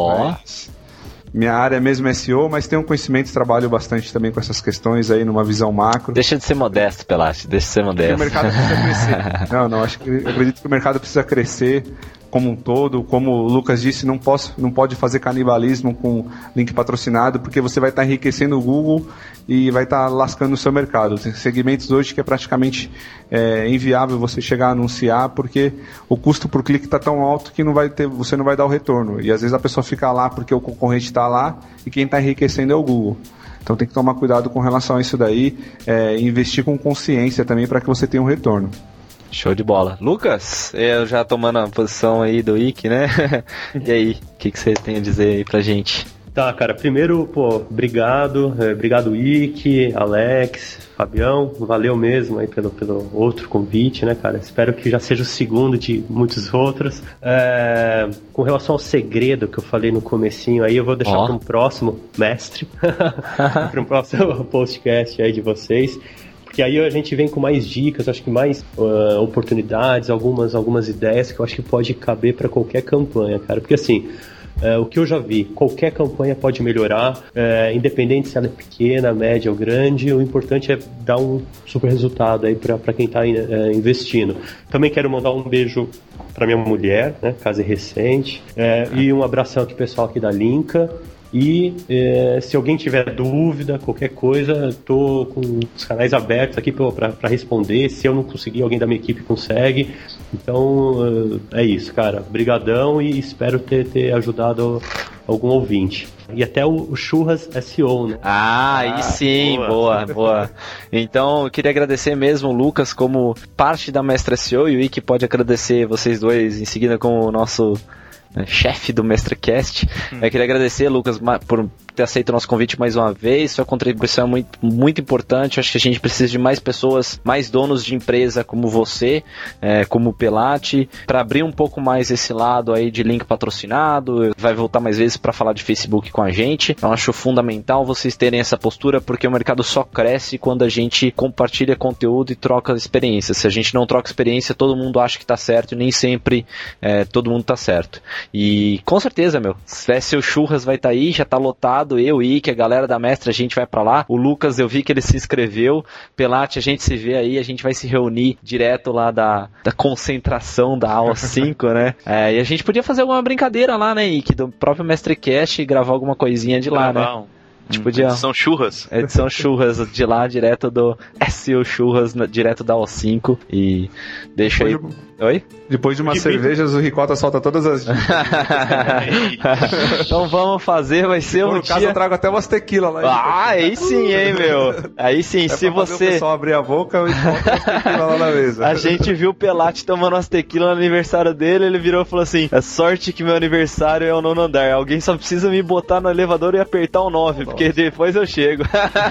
Minha área mesmo é SEO, mas tenho um conhecimento e trabalho bastante também com essas questões aí, numa visão macro. Deixa de ser modesto, Pelati, deixa de ser modesto. Porque o mercado precisa crescer. Não, acredito que o mercado precisa crescer como um todo. Como o Lucas disse, não pode fazer canibalismo com link patrocinado, porque você vai estar enriquecendo o Google e vai estar lascando o seu mercado. Tem segmentos hoje que é praticamente inviável você chegar a anunciar, porque o custo por clique está tão alto que você não vai dar o retorno. E às vezes a pessoa fica lá porque o concorrente está lá e quem está enriquecendo é o Google. Então tem que tomar cuidado com relação a isso daí, investir com consciência também para que você tenha um retorno. Show de bola. Lucas, eu já tomando a posição aí do Ike, né? E aí, o que você tem a dizer aí pra gente? Tá, cara, primeiro, obrigado Ike, Alex, Fabião, valeu mesmo aí pelo outro convite, né, cara? Espero que já seja o segundo de muitos outros. Com relação ao segredo que eu falei no comecinho aí, eu vou deixar para um próximo mestre, para um próximo podcast aí de vocês. Porque aí a gente vem com mais dicas, acho que mais oportunidades, algumas ideias que eu acho que pode caber para qualquer campanha, cara. Porque assim, o que eu já vi, qualquer campanha pode melhorar, independente se ela é pequena, média ou grande, o importante é dar um super resultado aí para quem está investindo. Também quero mandar um beijo para minha mulher, né, caso recente, e um abração aqui pessoal aqui da Linka. E se alguém tiver dúvida, qualquer coisa, estou com os canais abertos aqui para responder. Se eu não conseguir, alguém da minha equipe consegue. Então é isso, cara. Brigadão e espero ter ajudado algum ouvinte. E até o Churras SEO, né? Aí sim, boa. Então eu queria agradecer mesmo o Lucas como parte da Mestre SEO, e o Ike pode agradecer vocês dois em seguida como o nosso chefe do MestreCast. Eu queria agradecer, Lucas, por ter aceito o nosso convite mais uma vez. Sua contribuição é muito, muito importante. Acho que a gente precisa de mais pessoas, mais donos de empresa como você, como o Pelati, para abrir um pouco mais esse lado aí de link patrocinado. Vai voltar mais vezes para falar de Facebook com a gente. Eu acho fundamental vocês terem essa postura, porque o mercado só cresce quando a gente compartilha conteúdo e troca experiência. Se a gente não troca experiência, todo mundo acha que tá certo e nem sempre todo mundo tá certo. E com certeza, seu Churras vai estar aí, já tá lotado. convidado, eu e Ike, a galera da Mestre, a gente vai pra lá. O Lucas, eu vi que ele se inscreveu. Pelati, a gente se vê aí, a gente vai se reunir direto lá da concentração da aula 5, né? E a gente podia fazer alguma brincadeira lá, né, Ike, do próprio Mestricast e gravar alguma coisinha de lá, né? Edição churras. Edição churras de lá, direto do SEO Churras, direto da O5. E deixa aí. Oi? Depois de umas cervejas, o Ricota solta todas as dicas. Então vamos fazer, vai ser um dia... No caso, eu trago até umas tequila lá. Aí sim, hein, meu? Aí sim, se você... o pessoal abrir a boca, eu boto umas tequila lá na mesa. A gente viu o Pelati tomando umas tequila no aniversário dele, ele virou e falou assim, é sorte que meu aniversário é o 9º andar, alguém só precisa me botar no elevador e apertar o 9, porque depois eu chego.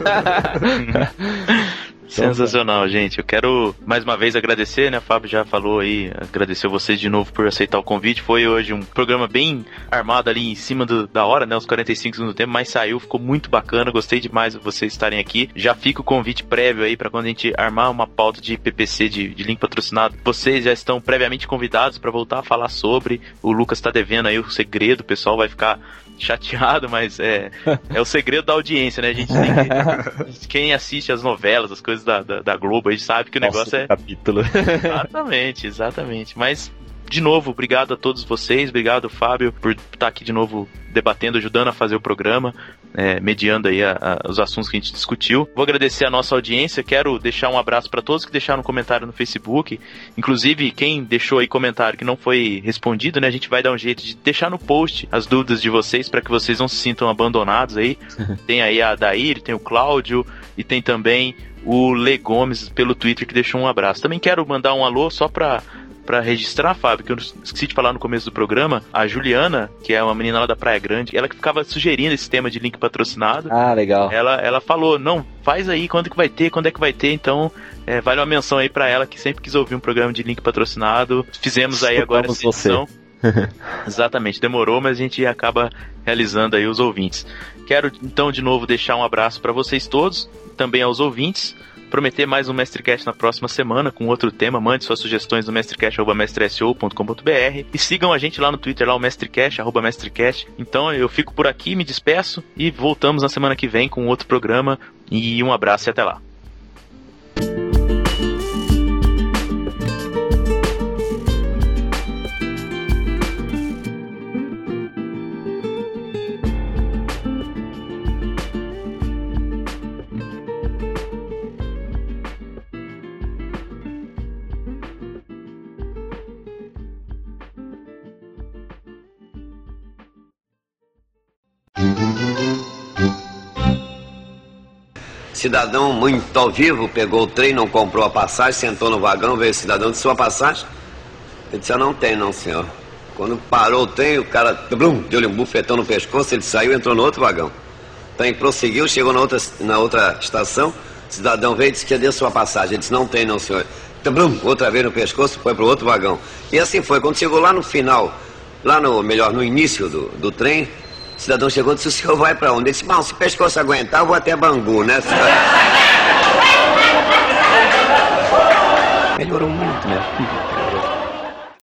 Sensacional, gente. Eu quero mais uma vez agradecer, né? O Fábio já falou aí, agradecer vocês de novo por aceitar o convite. Foi hoje um programa bem armado ali em cima da hora, né? Os 45 segundos do tempo, mas saiu, ficou muito bacana. Gostei demais de vocês estarem aqui. Já fica o convite prévio aí para quando a gente armar uma pauta de PPC, de link patrocinado. Vocês já estão previamente convidados para voltar a falar sobre. O Lucas tá devendo aí o segredo, o pessoal vai ficar chateado, mas é o segredo da audiência, né? A gente tem que... Quem assiste as novelas, as coisas da Globo, a gente sabe que o negócio é... capítulo. Exatamente. Mas, de novo, obrigado a todos vocês, obrigado, Fábio, por estar aqui de novo debatendo, ajudando a fazer o programa, mediando aí os assuntos que a gente discutiu. Vou agradecer a nossa audiência, quero deixar um abraço para todos que deixaram um comentário no Facebook, inclusive quem deixou aí comentário que não foi respondido, né, a gente vai dar um jeito de deixar no post as dúvidas de vocês para que vocês não se sintam abandonados aí. Tem aí a Daír, tem o Cláudio e tem também o Le Gomes pelo Twitter que deixou um abraço. Também quero mandar um alô só para registrar, Fábio, que eu esqueci de falar no começo do programa, a Juliana, que é uma menina lá da Praia Grande, ela que ficava sugerindo esse tema de link patrocinado. Ah, legal. Ela falou, não, faz aí, quando é que vai ter, então vale uma menção aí pra ela, que sempre quis ouvir um programa de link patrocinado. Fizemos aí agora essa edição. Exatamente, demorou, mas a gente acaba realizando aí os ouvintes. Quero então de novo deixar um abraço para vocês todos, também aos ouvintes. Prometer mais um Mestrecast na próxima semana com outro tema. Mande suas sugestões no mestrecast@mestreso.com.br e sigam a gente lá no Twitter, lá o Mestrecast, @Mestrecast. Então eu fico por aqui, me despeço e voltamos na semana que vem com outro programa. E um abraço e até lá. Cidadão muito ao vivo, pegou o trem, não comprou a passagem, sentou no vagão, veio o cidadão, disse, sua passagem? Ele disse, eu não tenho não, senhor. Quando parou o trem, o cara deu-lhe um bufetão no pescoço, ele saiu e entrou no outro vagão. O trem prosseguiu, chegou na outra estação, o cidadão veio e disse, cadê sua passagem? Ele disse, não tem não, senhor. Outra vez no pescoço, foi para o outro vagão. E assim foi, quando chegou lá no final, no início do trem, o cidadão chegou e disse, o senhor vai pra onde? Ele disse, bom, se o pescoço aguentar, eu vou até Bangu, né? Melhorou muito, né?